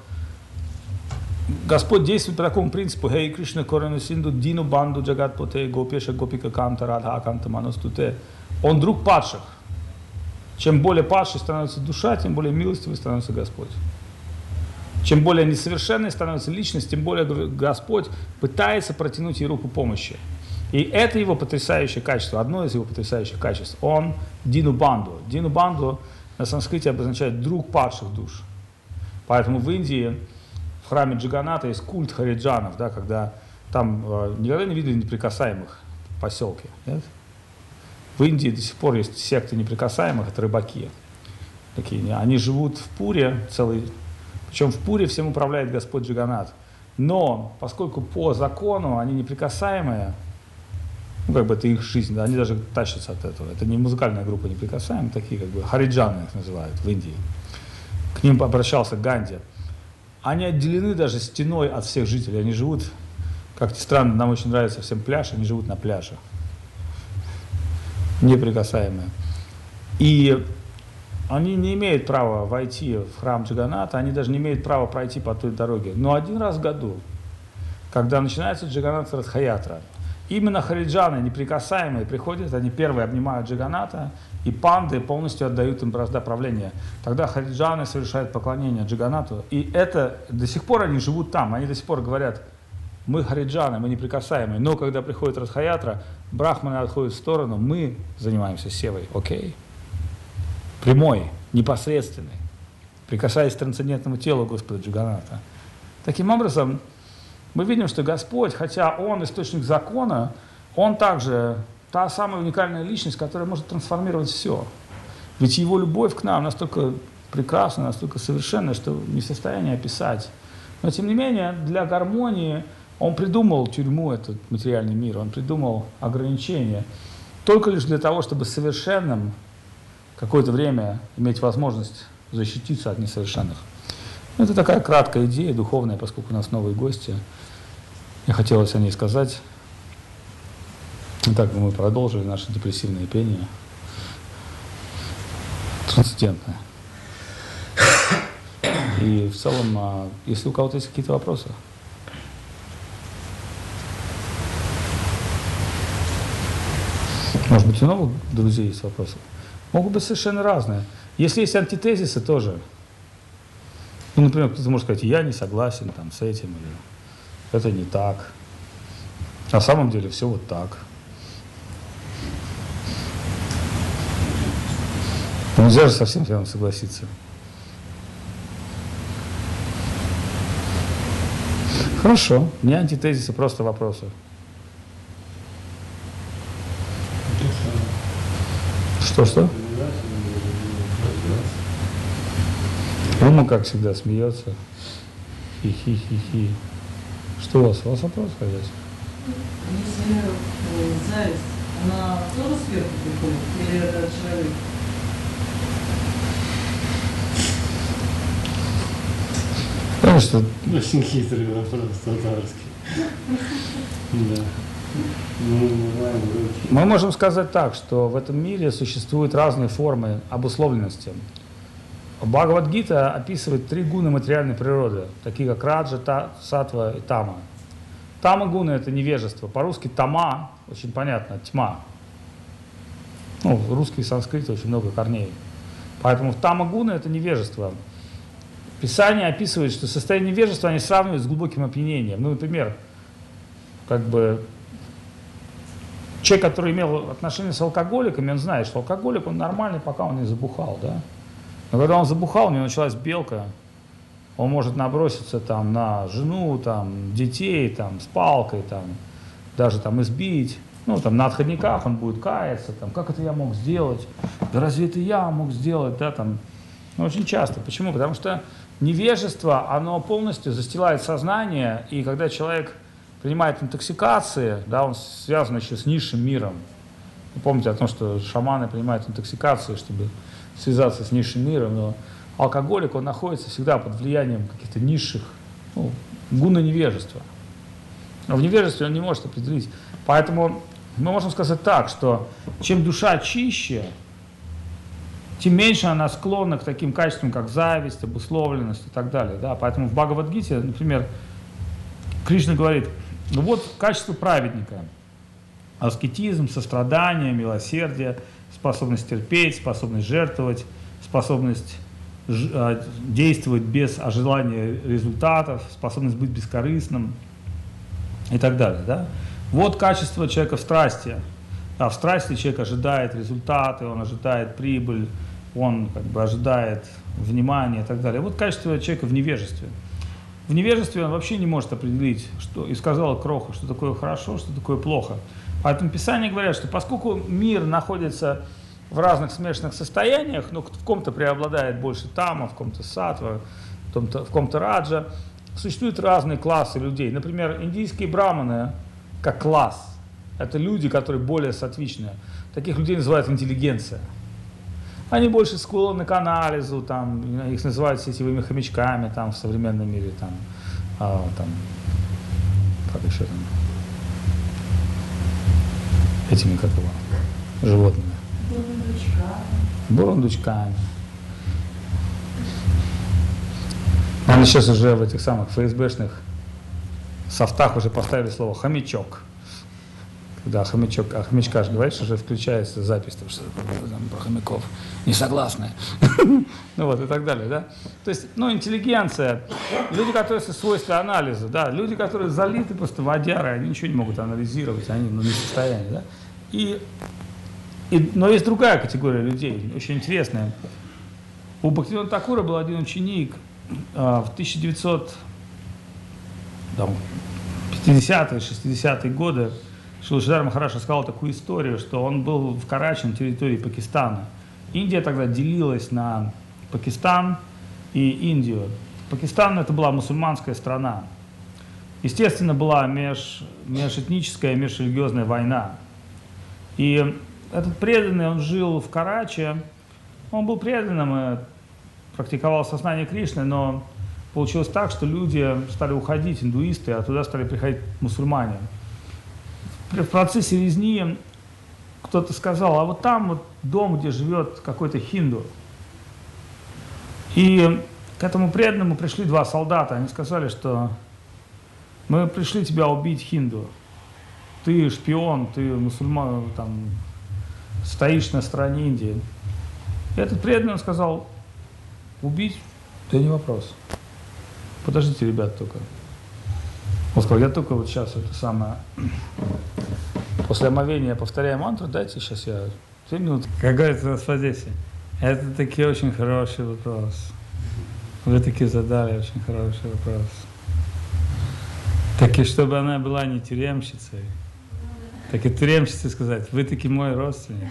S1: Господь действует по такому принципу: «Хей Кришна Корана Синду Дину Банду Джагат Поте Гопеша Гопика Канта Радха Канта Манастуте». Он друг падших. Чем более падшей становится душа, тем более милостивый становится Господь. Чем более несовершенной становится личность, тем более Господь пытается протянуть ей руку помощи. И это его потрясающее качество, одно из его потрясающих качеств. Он Дину Банду. Дину Банду на санскрите обозначает друг падших душ. Поэтому в Индии, в храме Джаганата, есть культ хариджанов, да, когда там э, никогда не видели неприкасаемых в поселке. Нет? В Индии до сих пор есть секты неприкасаемых, это рыбаки. Такие, они живут в Пуре, целый, причем в Пуре всем управляет Господь Джаганат. Но поскольку по закону они неприкасаемые, ну, как бы это их жизнь, да, они даже тащатся от этого. Это не музыкальная группа неприкасаемых, такие как бы хариджаны их называют в Индии. К ним обращался Ганди. Они отделены даже стеной от всех жителей. Они живут, как ни странно, нам очень нравится всем пляж, они живут на пляже. Неприкасаемые. И они не имеют права войти в храм Джаганата, они даже не имеют права пройти по той дороге. Но один раз в году, когда начинается Джаганат Радхаятра, именно хариджаны, неприкасаемые, приходят, они первые обнимают Джаганата, и панды полностью отдают им бразда правления. Тогда хариджаны совершают поклонение Джаганату, и это до сих пор они живут там, они до сих пор говорят: мы хариджаны, мы неприкасаемые, но когда приходит Радхаятра, брахманы отходят в сторону, мы занимаемся севой, окей? Прямой, непосредственный, прикасаясь к трансцендентному телу Господа Джаганата. Таким образом, мы видим, что Господь, хотя Он источник закона, Он также та самая уникальная личность, которая может трансформировать все. Ведь Его любовь к нам настолько прекрасна, настолько совершенна, что не в состоянии описать. Но тем не менее, для гармонии Он придумал тюрьму, этот материальный мир, Он придумал ограничения, только лишь для того, чтобы совершенным какое-то время иметь возможность защититься от несовершенных. Это такая краткая идея, духовная, поскольку у нас новые гости. Мне хотелось о ней сказать. Итак, мы продолжили наше депрессивное пение. Трансцендентное. И в целом, если у кого-то есть какие-то вопросы. Может быть, у новых друзей есть вопросы? Могут быть совершенно разные. Если есть антитезисы, тоже. Ну, например, кто-то может сказать, я не согласен там, с этим, или это не так. На самом деле все вот так. Но нельзя же совсем с вами согласиться. Хорошо, не антитезисы, просто вопросы. Что-что? Рома, как всегда, смеется. Хи-хи-хи-хи. Что у вас? У вас вопрос, хозяйство?
S3: Если э, зависть, она тоже сверху приходит? Или это человек?
S1: Потому что...
S2: Очень хитрый вопрос, татарский. Да.
S1: Мы можем сказать так, что в этом мире существуют разные формы обусловленности. Бхагавад-гита описывает три гуны материальной природы, такие как раджа, та, сатва и тама. Тама-гуна – это невежество. По-русски тама, очень понятно, тьма. Ну, в русский и санскрите очень много корней. Поэтому тама-гуна – это невежество. Писание описывает, что состояние невежества они сравнивают с глубоким опьянением. Ну, например, как бы человек, который имел отношения с алкоголиками, он знает, что алкоголик, он нормальный, пока он не забухал, да? Но когда он забухал, у него началась белка, он может наброситься там на жену, там, детей, там, с палкой, там, даже там избить. Ну, там, на отходниках он будет каяться, там, как это я мог сделать? Да разве это я мог сделать, да, там. Ну, очень часто. Почему? Потому что невежество, оно полностью застилает сознание, и когда человек принимает интоксикации, да, он связан еще с низшим миром. Вы помните о том, что шаманы принимают интоксикации, чтобы связаться с низшим миром, но алкоголик, он находится всегда под влиянием каких-то низших, ну, гуна невежества. Но в невежестве он не может определить. Поэтому мы можем сказать так, что чем душа чище, тем меньше она склонна к таким качествам, как зависть, обусловленность и так далее. Да? Поэтому в Бхагавад-гите, например, Кришна говорит, ну вот качество праведника. Аскетизм, сострадание, милосердие, способность терпеть, способность жертвовать, способность действовать без ожидания результатов, способность быть бескорыстным и так далее. Да? Вот качество человека в страсти. А в страсти человек ожидает результаты, он ожидает прибыль, он как бы ожидает внимания и так далее. Вот качество человека в невежестве. В невежестве он вообще не может определить, что, и сказала Кроха, что такое хорошо, что такое плохо. Поэтому Писания говорят, что поскольку мир находится в разных смешанных состояниях, ну, в ком-то преобладает больше тама, в ком-то сатва, в ком-то, в ком-то раджа, существуют разные классы людей. Например, индийские браманы, как класс, это люди, которые более сатвичные. Таких людей называют интеллигенция. Они больше склонны к анализу, там, их называют сетевыми хомячками там, в современном мире, там, а, там, как еще там, этими, как его, животными. Бурундучками. Бурундучками. Они сейчас уже в этих самых ФСБшных софтах уже поставили слово «хомячок». Когда хомячок, а хомячка же говоришь, уже включается запись, там, что там, про хомяков не согласны. Ну вот и так далее, да. То есть, ну, интеллигенция, люди, которые со свойства анализа, да, люди, которые залиты просто водяры, они ничего не могут анализировать, они ну, не в состоянии, да. И, и, но есть другая категория людей, очень интересная. У Бхактивинода Такура был один ученик а, в тысяча девятьсот пятидесятые, шестидесятые годы Шрила Шридар Махарадж рассказал такую историю, что он был в Карачи, на территории Пакистана. Индия тогда делилась на Пакистан и Индию. Пакистан — это была мусульманская страна. Естественно, была меж, межэтническая, межрелигиозная война. И этот преданный, он жил в Карачи, он был преданным и практиковал сознание Кришны, но получилось так, что люди стали уходить, индуисты, а туда стали приходить мусульмане. В процессе резни кто-то сказал: а вот там вот дом, где живет какой-то хинду. И к этому преданному пришли два солдата, они сказали, что мы пришли тебя убить, хинду. Ты шпион, ты мусульман, там, стоишь на стороне Индии. И этот преданный сказал: убить? Да не вопрос. Подождите, ребят, только. Он сказал: я только вот сейчас это самое, после омовения повторяю мантру, дайте сейчас я две минуты. Как говорится в Одессе, это таки очень хороший вопрос. Вы таки задали очень хороший вопрос. Так и чтобы она была не тюремщицей, так и тюремщице сказать: вы таки мой родственник.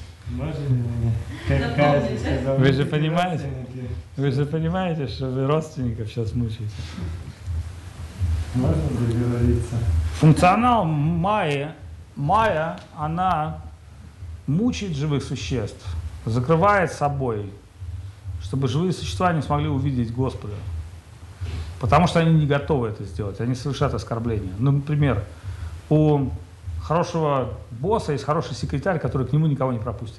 S1: Таки. Вы же понимаете, вы же понимаете, что вы родственников сейчас мучаете.
S2: Можно договориться?
S1: Функционал майя, майя, она мучает живых существ, закрывает собой, чтобы живые существа не смогли увидеть Господа. Потому что они не готовы это сделать, они совершают оскорбление. Ну, например, у хорошего босса есть хороший секретарь, который к нему никого не пропустит.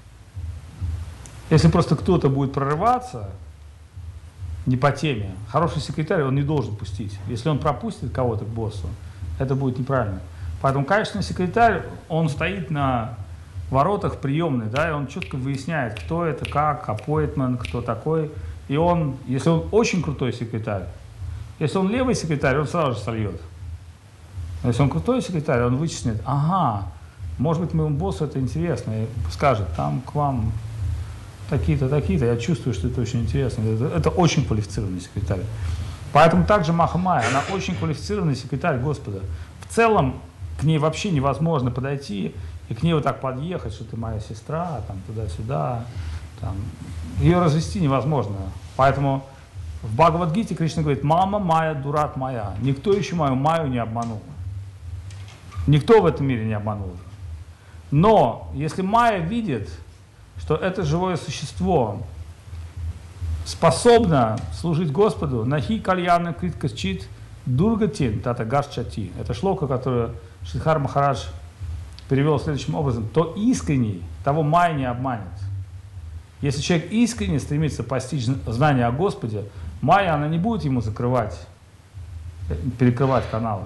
S1: Если просто кто-то будет прорываться не по теме, хороший секретарь он не должен пустить. Если он пропустит кого-то к боссу, это будет неправильно. Поэтому качественный секретарь, он стоит на воротах приемной, да, и он четко выясняет, кто это, как, appointment, кто такой. И он, если он очень крутой секретарь, если он левый секретарь, он сразу же сольет. Но если он крутой секретарь, он вычислит: ага, может быть, моему боссу это интересно, и скажет: там к вам такие-то, такие-то, я чувствую, что это очень интересно. Это, это очень квалифицированный секретарь. Поэтому также Махамая, она очень квалифицированный секретарь Господа. В целом к ней вообще невозможно подойти и к ней вот так подъехать, что ты моя сестра, там туда-сюда. Там. Ее развести невозможно. Поэтому в Бхагавад-гите Кришна говорит: мама Майя, дурат моя. Никто еще мою Майю не обманул. Никто в этом мире не обманул. Но если Майя видит, что это живое существо способно служить Господу, нахи кальяна криткачит дургатин тата гарчати. Это шлока, которую Шридхар Махарадж перевел следующим образом: то искренний, того Майя не обманет. Если человек искренне стремится постичь знание о Господе, Майя, она не будет ему закрывать, перекрывать каналы.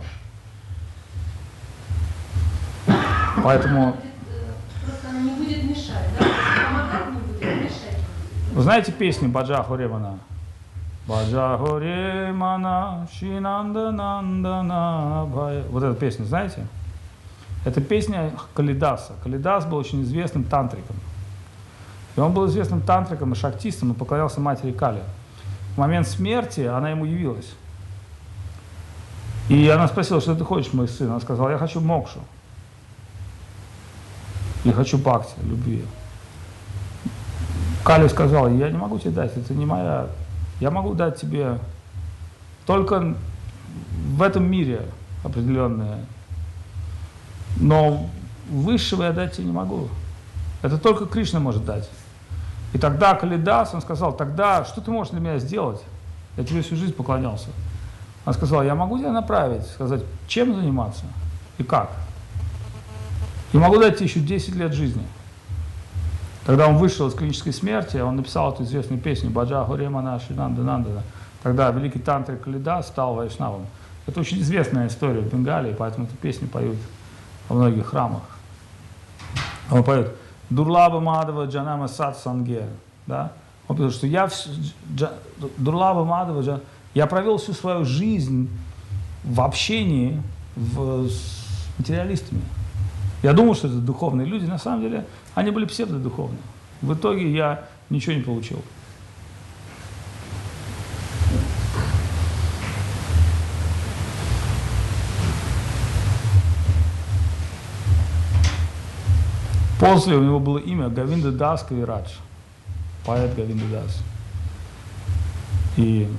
S1: Поэтому...
S4: Просто она не будет мешать, да? Помогать не будет, мешать.
S1: Вы знаете песню Баджаху Ремана? Баджаху Ремана, Шинанда Нандана Бхая. Вот эту песню знаете? Это песня Калидаса. Калидас был очень известным тантриком. И он был известным тантриком и шактистом, и поклонялся матери Кали. В момент смерти она ему явилась. И она спросила: что ты хочешь, мой сын? Он сказал: я хочу мокшу. Я хочу бхакти, любви. Кали сказала: я не могу тебе дать, это не моя. Я могу дать тебе только в этом мире определенное. Но высшего я дать тебе не могу. Это только Кришна может дать. И тогда Калидас, он сказал: тогда что ты можешь для меня сделать? Я тебе всю жизнь поклонялся. Он сказал: я могу тебя направить, сказать, чем заниматься и как. И могу дать тебе еще десять лет жизни. Когда он вышел из клинической смерти, он написал эту известную песню «Баджаху Ремана Шинанда Нандана». Тогда великий тантрик Калидас стал вайшнавом. Это очень известная история в Бенгалии, поэтому эту песню поют во многих храмах. Он поет «Дурлаба Мадава Джанама Сат Санге». Да? Он пишет, что я, Дурлаба Мадава Джан... я провел всю свою жизнь в общении в... с материалистами. Я думал, что это духовные люди, на самом деле они были псевдодуховные. В итоге я ничего не получил. После у него было имя Говинда Дас Кавирадж, поэт Говинда Дас. И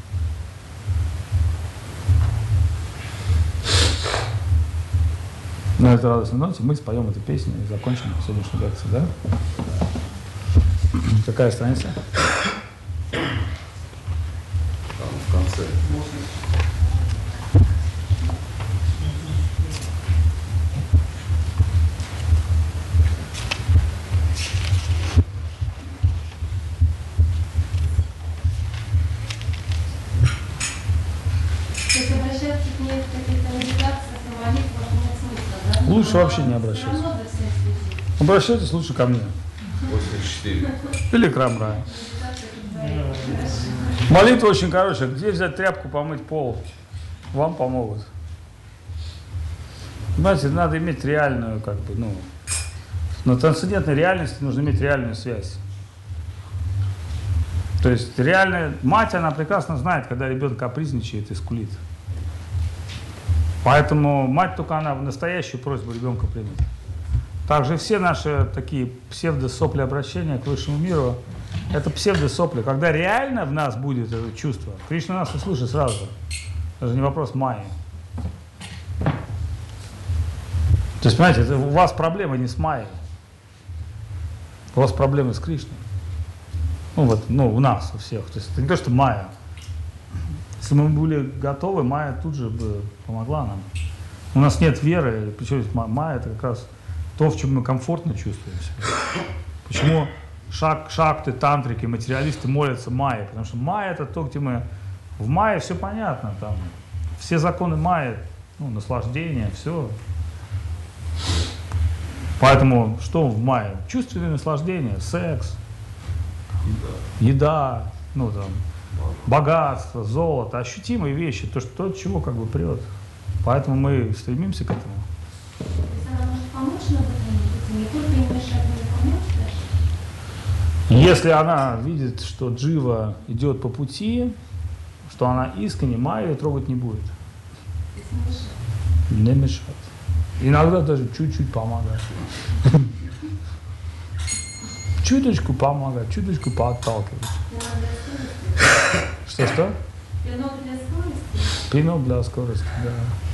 S1: на этой радостной ноте мы споем эту песню и закончим сегодняшнюю лекцию, да? Какая страница?
S5: Там в конце.
S4: То есть обращаться к ней в каких-то медитациях и молитвах нет смысла, да?
S1: Лучше вообще не
S4: Всё
S1: обращаться.
S4: равно за всем следить.
S1: Обращайтесь лучше ко мне.
S5: восемьдесят четыре.
S1: Или к Рамраю. Молитва очень короче. Где взять тряпку, помыть пол? Вам помогут. Понимаете, надо иметь реальную, как бы, ну, на трансцендентной реальности нужно иметь реальную связь. То есть реальная мать, она прекрасно знает, когда ребенок капризничает и скулит. Поэтому мать только она в настоящую просьбу ребенка примет. Также все наши такие псевдосопли обращения к высшему миру, это псевдосопли. Когда реально в нас будет это чувство, Кришна нас услышит сразу. Это же не вопрос майи. То есть, понимаете, это у вас проблема не с майей. У вас проблемы с Кришной. Ну вот, ну у нас, у всех. То есть это не то, что майя. Если мы были готовы, майя тут же бы помогла нам. У нас нет веры, причем здесь майя это как раз то, в чем мы комфортно чувствуем себя. Почему шак, шакты, тантрики, материалисты молятся майе? Потому что майя это то, где мы... В майе все понятно, там все законы майя, ну, наслаждение, все. Поэтому что в майе? Чувственное наслаждение, секс, еда, ну там, богатство, золото, ощутимые вещи, то, что, то, от чего как бы прет. Поэтому мы стремимся к этому.
S4: То есть она может помочь нам в этом, не только не мешать, но и помочь даже?
S1: Если она видит, что джива идет по пути, что она искренне, майя ее трогать не будет.
S4: То есть не мешать.
S1: Не мешать. Иногда даже чуть-чуть помогать. Чуточку помогать, чуточку подталкивать. Что-что?
S4: Пинок для скорости?
S1: Пинок для скорости, да.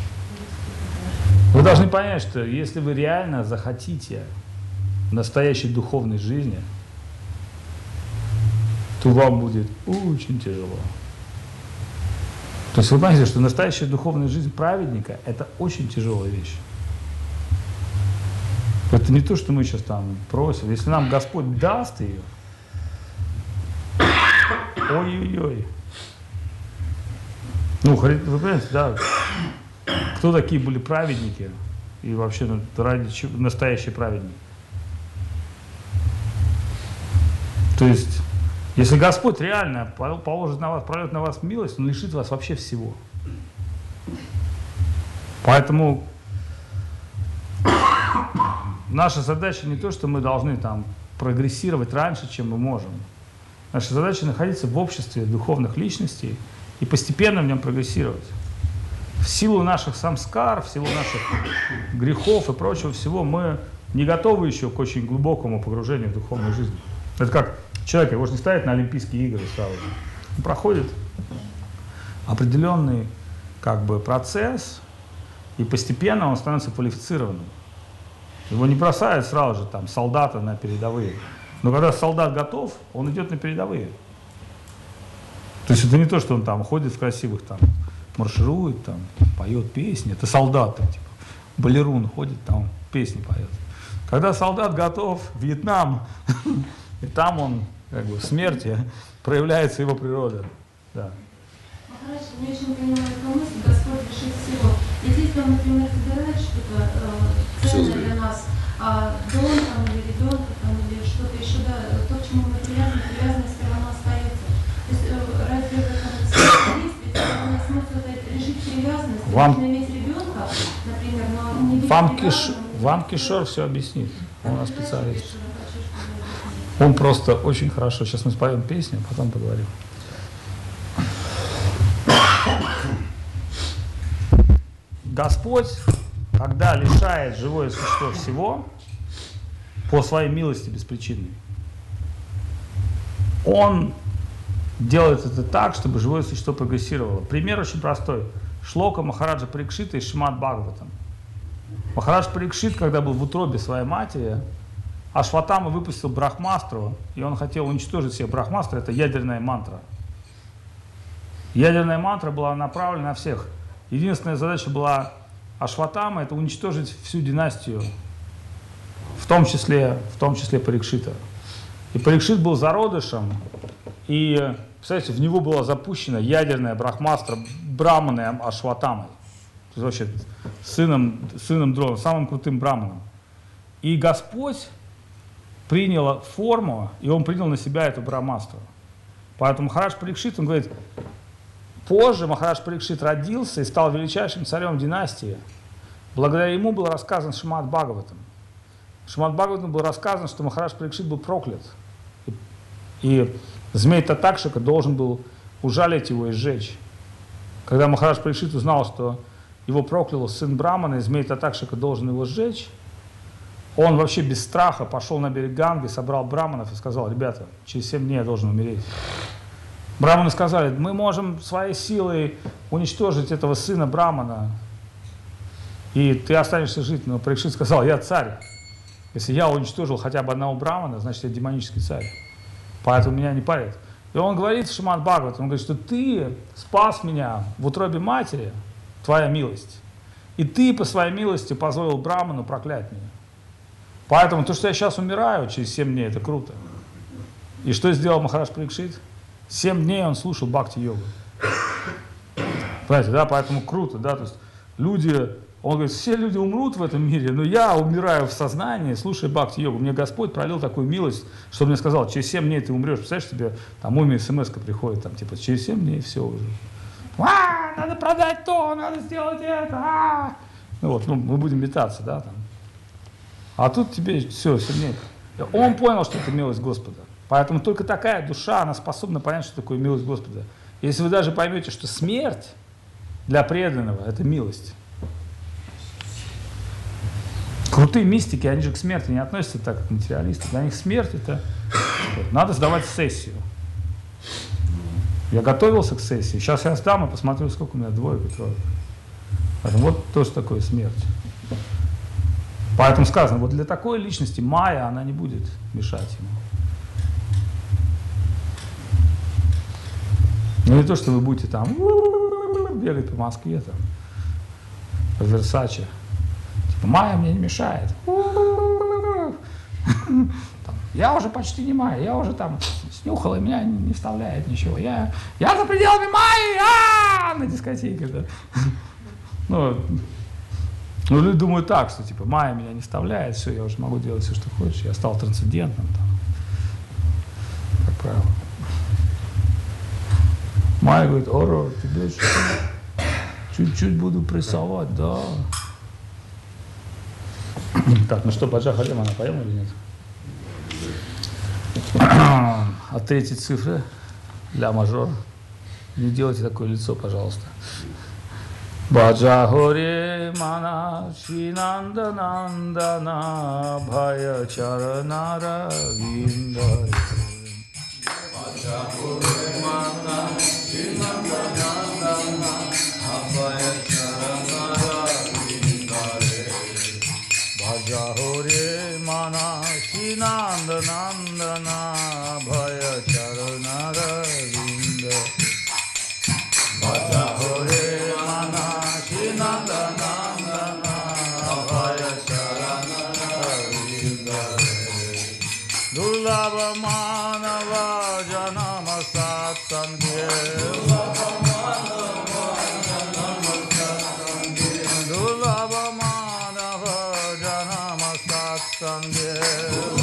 S1: Вы должны понять, что если вы реально захотите настоящей духовной жизни, то вам будет очень тяжело. То есть вы понимаете, что настоящая духовная жизнь праведника – это очень тяжелая вещь. Это не то, что мы сейчас там просим. Если нам Господь даст ее, ой-ой-ой. Ну, вы понимаете, да, кто такие были праведники и вообще ну, ради чего, настоящий праведник? То есть, если Господь реально положит на вас, прольет на вас милость, Он лишит вас вообще всего. Поэтому наша задача не то, что мы должны там прогрессировать раньше, чем мы можем. Наша задача находиться в обществе духовных личностей и постепенно в нем прогрессировать. В силу наших самскар, в силу наших грехов и прочего всего мы не готовы еще к очень глубокому погружению в духовную жизнь. Это как человек, его же не ставят на Олимпийские игры сразу. Он проходит определенный как бы процесс, и постепенно он становится квалифицированным. Его не бросают сразу же там солдата на передовые. Но когда солдат готов, он идет на передовые. То есть это не то, что он там ходит в красивых там, марширует, там, поет песни. Это солдат, там, типа, балерун ходит, там песни поет. Когда солдат готов, Вьетнам, и там он, как бы, в смерти проявляется его природа. Да.
S4: Хорошо, не очень понимаю эту мысль, Господь решит всего. Если там, например, собирает что-то э, ценное для нас, а дом там, или ребенка там, или что-то еще, да, то, к чему мы привязаны, привязанность все равно остается. То есть э, разве в этом смысл есть? Ведь у нас смысл это решить привязанность,
S1: Вам-
S4: можно иметь ребенка, например, но не быть
S1: Вам, Киш...
S4: привязанным.
S1: Вам Кишор все объяснит. Он у нас специалист.
S4: Дальше я хочу, чтобы вы
S1: Он просто очень хорошо. Сейчас мы споем песню, а потом поговорим. Господь, когда лишает живое существо всего, по своей милости беспричинной. Он делает это так, чтобы живое существо прогрессировало. Пример очень простой. Шлока Махараджа Парикшита из Шримад Бхагаватам. Махарадж Парикшит, когда был в утробе своей матери, Ашватама выпустил брахмастру, и он хотел уничтожить все брахмастры, это ядерная мантра. Ядерная мантра была направлена на всех. Единственная задача была Ашватама — это уничтожить всю династию, в том числе, в том числе Парикшита. И Парикшит был зародышем, и, представляете, в него была запущена ядерная брахмастра браманы Ашватамой. То есть вообще сыном, сыном Дрона, самым крутым браманом. И Господь принял форму, и он принял на себя эту брахмастру. Поэтому Махарадж Парикшит, он говорит, позже Махарадж Парикшит родился и стал величайшим царем династии. Благодаря ему был рассказан Шримад Бхагаватам. В Шримад Бхагаватам было рассказано, что Махарадж Парикшит был проклят. И, и змей Татакшика должен был ужалить его и сжечь. Когда Махарадж Парикшит узнал, что его проклял сын Брамана, и змей Татакшика должен его сжечь, он вообще без страха пошел на берег Ганги, собрал браманов и сказал: ребята, через семь дней я должен умереть. Браманы сказали: мы можем своей силой уничтожить этого сына Брамана, и ты останешься жить. Но Парикшит сказал: я царь. Если я уничтожил хотя бы одного Брамана, значит я демонический царь. Поэтому меня не парит. И он говорит в Шримад Бхагаватам, он говорит, что ты спас меня в утробе матери, твоя милость. И ты по своей милости позволил Браману проклять меня. Поэтому то, что я сейчас умираю через семь дней, это круто. И что сделал Махарадж Парикшит? Семь дней он слушал бхакти-йогу. Понимаете, да, поэтому круто, да, то есть люди, он говорит, все люди умрут в этом мире, но я умираю в сознании, слушая бхакти-йогу. Мне Господь пролил такую милость, что мне сказал, через семь дней ты умрешь. Представляешь, тебе там уме смс-ка приходит, там, типа, через семь дней все уже. А, надо продать то, надо сделать это. А! Ну вот, ну, мы будем метаться, да, там. А тут тебе все, семь дней. Он понял, что это милость Господа. Поэтому только такая душа, она способна понять, что такое милость Господа. Если вы даже поймете, что смерть для преданного – это милость. Крутые мистики, они же к смерти не относятся так, как материалисты. Для них смерть – это надо сдавать сессию. Я готовился к сессии, сейчас я сдам и посмотрю, сколько у меня двоек и троек. Поэтому вот то, что такое смерть. Поэтому сказано, вот для такой личности майя, она не будет мешать ему. Ну не то, что вы будете там бегать по Москве, там, по Версаче. Типа, майя мне не мешает. Там, я уже почти не майя, я уже там снюхал, и меня не вставляет ничего. Я, я за пределами майи, а на дискотеке. Да. Ну, ну, люди думают так, что типа майя меня не вставляет, все, я уже могу делать все, что хочешь, я стал трансцендентным, там, как правило. Майя говорит, оро, тебе чуть-чуть буду прессовать, да. Так, ну что, Баджа Халема, она поем или нет? А третьи цифры для мажора. Не делайте такое лицо, пожалуйста. Баджа хоре мана шинанда нандана бхая чаранара виндаре. Баджа хоре мана шинанда нандана бхая чаранара виндаре. Баджа хоре мана шинанда нандана бхая чаранара виндаре. Bhaja hore mana shinanda nandana bhaya charanara vindare. Durlabha manava janama satsangye. Durlabha manava janama satsangye.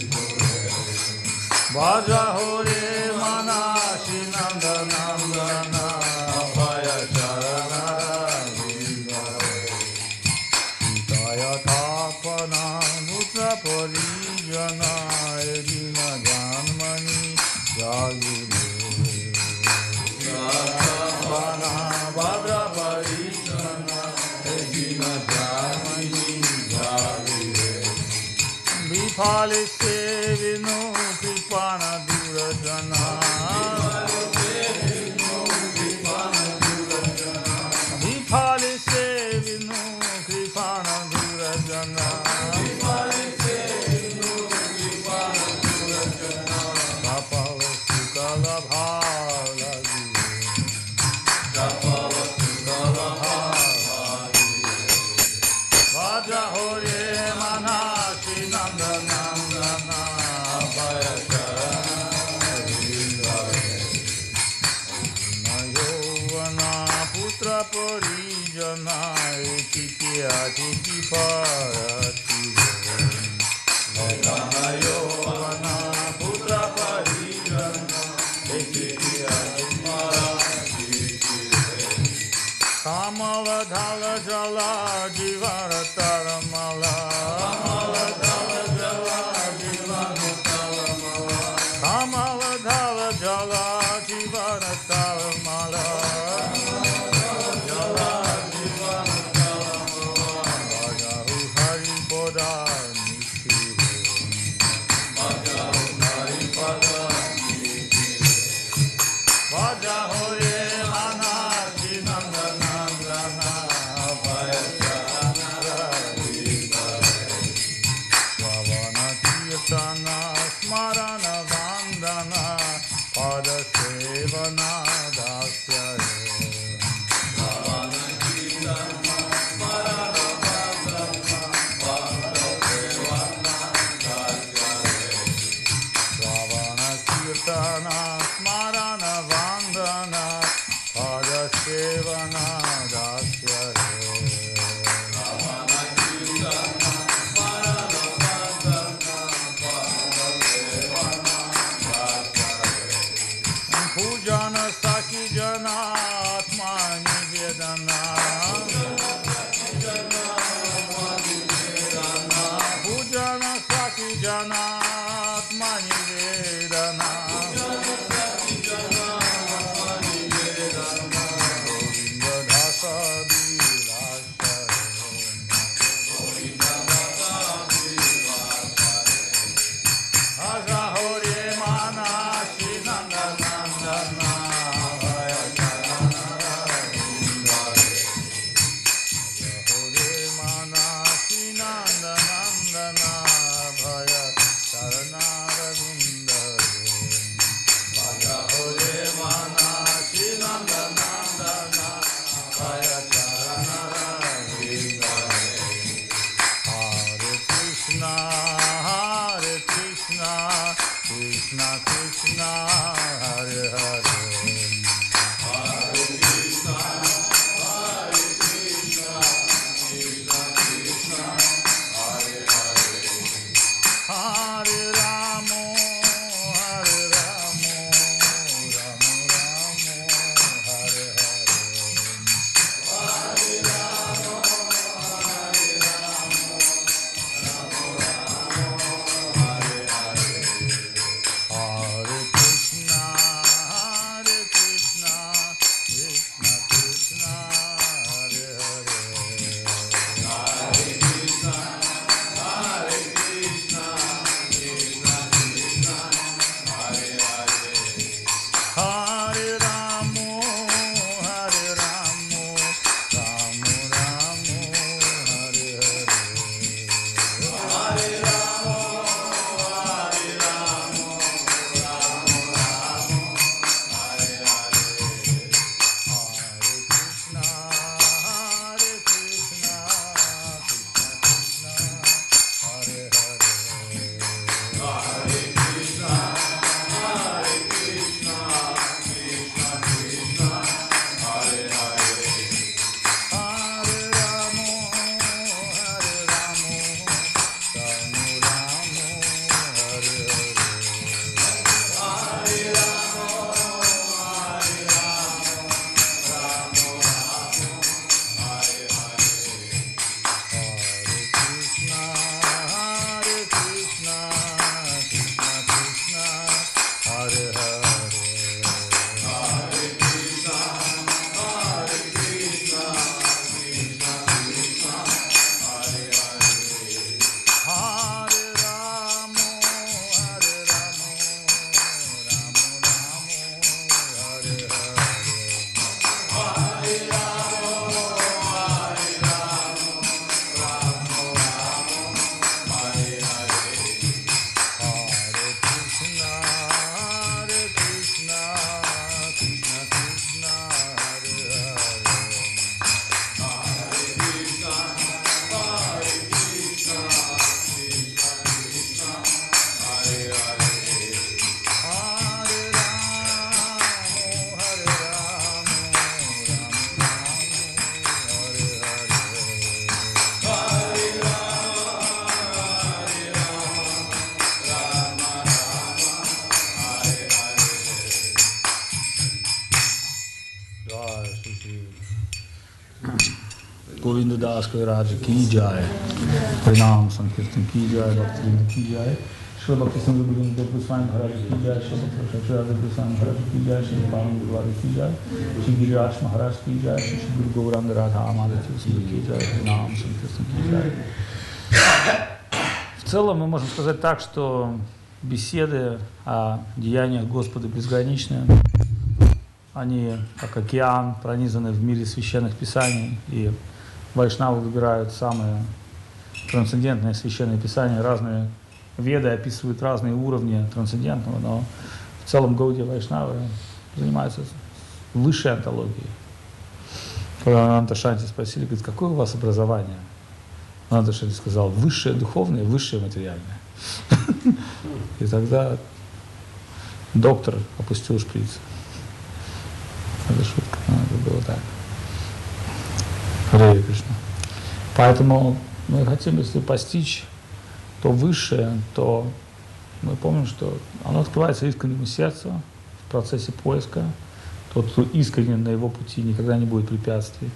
S1: Bhaja hore mana shinanda nandana Vipali sevinu kripana durajana. Vipali sevinu kripana durajana. Kapala sukala bhala Vaja hore manashi nanda nandana Nayovana putra parijana Etiki atiki parati Nayovana putra parijana Etiki atiki parati Kamala dhala jala jivara taramala Kamala dhala jala jivara taramala Kamala dhala jala jivara taramala Jala jivara taramala Bhajahu hari pada niti Bhajahu hari pada niti Bhajahu re manashi nandana Kirtana smarana vandana pada sevana dasya Sravana kirtana smarana vandana pada sevana dasya Sravana kirtana smarana vandana pada sevana dasya Pujana Saki Jana Atma Nivedana Pujana Saki Jana Atma Nivedana Govinda Dasa Bilasa Aja Hore Manashi Nandana Krishna Krishna Hare Hare Govind दास कविराज की जाए, प्रणाम संकीर्तन की जाए, भक्तवृंद की जाए, श्री भक्ति सिंह गोविंद गोस्वामी महाराज की जाए, श्री भक्ति राधा गोस्वामी महाराज की जाए, श्री पावन गुरुवारी की जाए, श्री गिरिराज महाराज की जाए, श्री गुरु गौरांग राधा माधव की जाए, प्रणाम संकीर्तन की जाए. В целом мы можем сказать так, что беседы о деяниях Господа безграничны. Они, как океан, пронизаны в мире священных писаний, и вайшнавы выбирают самые трансцендентные священные писания. Разные веды описывают разные уровни трансцендентного, но в целом Гаудия вайшнавы занимаются высшей антологией. Когда Ананта Шанти спросили, говорит, какое у вас образование? Ананта Шанти сказал, высшее духовное, высшее материальное. И тогда доктор опустил шприц. Это шутка, но это было так. Харе Кришна. Поэтому мы хотим, если постичь то высшее, то мы помним, что оно открывается искреннему сердцу в процессе поиска. Тот, кто искренен на его пути, никогда не будет препятствий.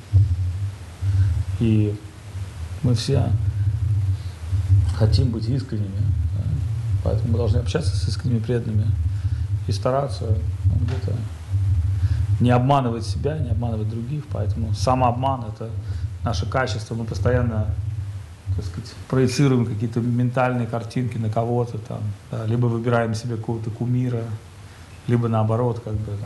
S1: И мы все хотим быть искренними, да? Поэтому мы должны общаться с искренними преданными и стараться ну, где-то не обманывать себя, не обманывать других, поэтому самообман – это наше качество, мы постоянно, так сказать, проецируем какие-то ментальные картинки на кого-то там, да, либо выбираем себе какого-то кумира, либо наоборот, как бы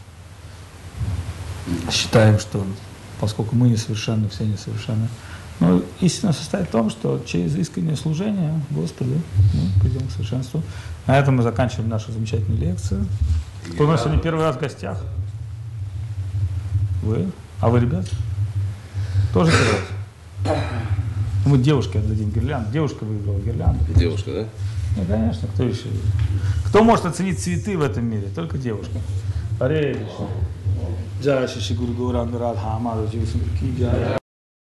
S1: там, считаем, что поскольку мы несовершенны, все несовершенны. Но истина состоит в том, что через искреннее служение Господу мы придем к совершенству. На этом мы заканчиваем нашу замечательную лекцию. Кто у нас сегодня первый раз в гостях? Вы? А вы, ребят? Тоже первый раз? Мы девушке отдадим гирлянду. Девушка выиграла гирлянду.
S5: Девушка, да?
S1: Ну, конечно, кто еще? Кто может оценить цветы в этом мире? Только девушка. Харе Кришна. Джай Шри Гуру Гауранга Радха Мадхава Джива Сандра ки джай.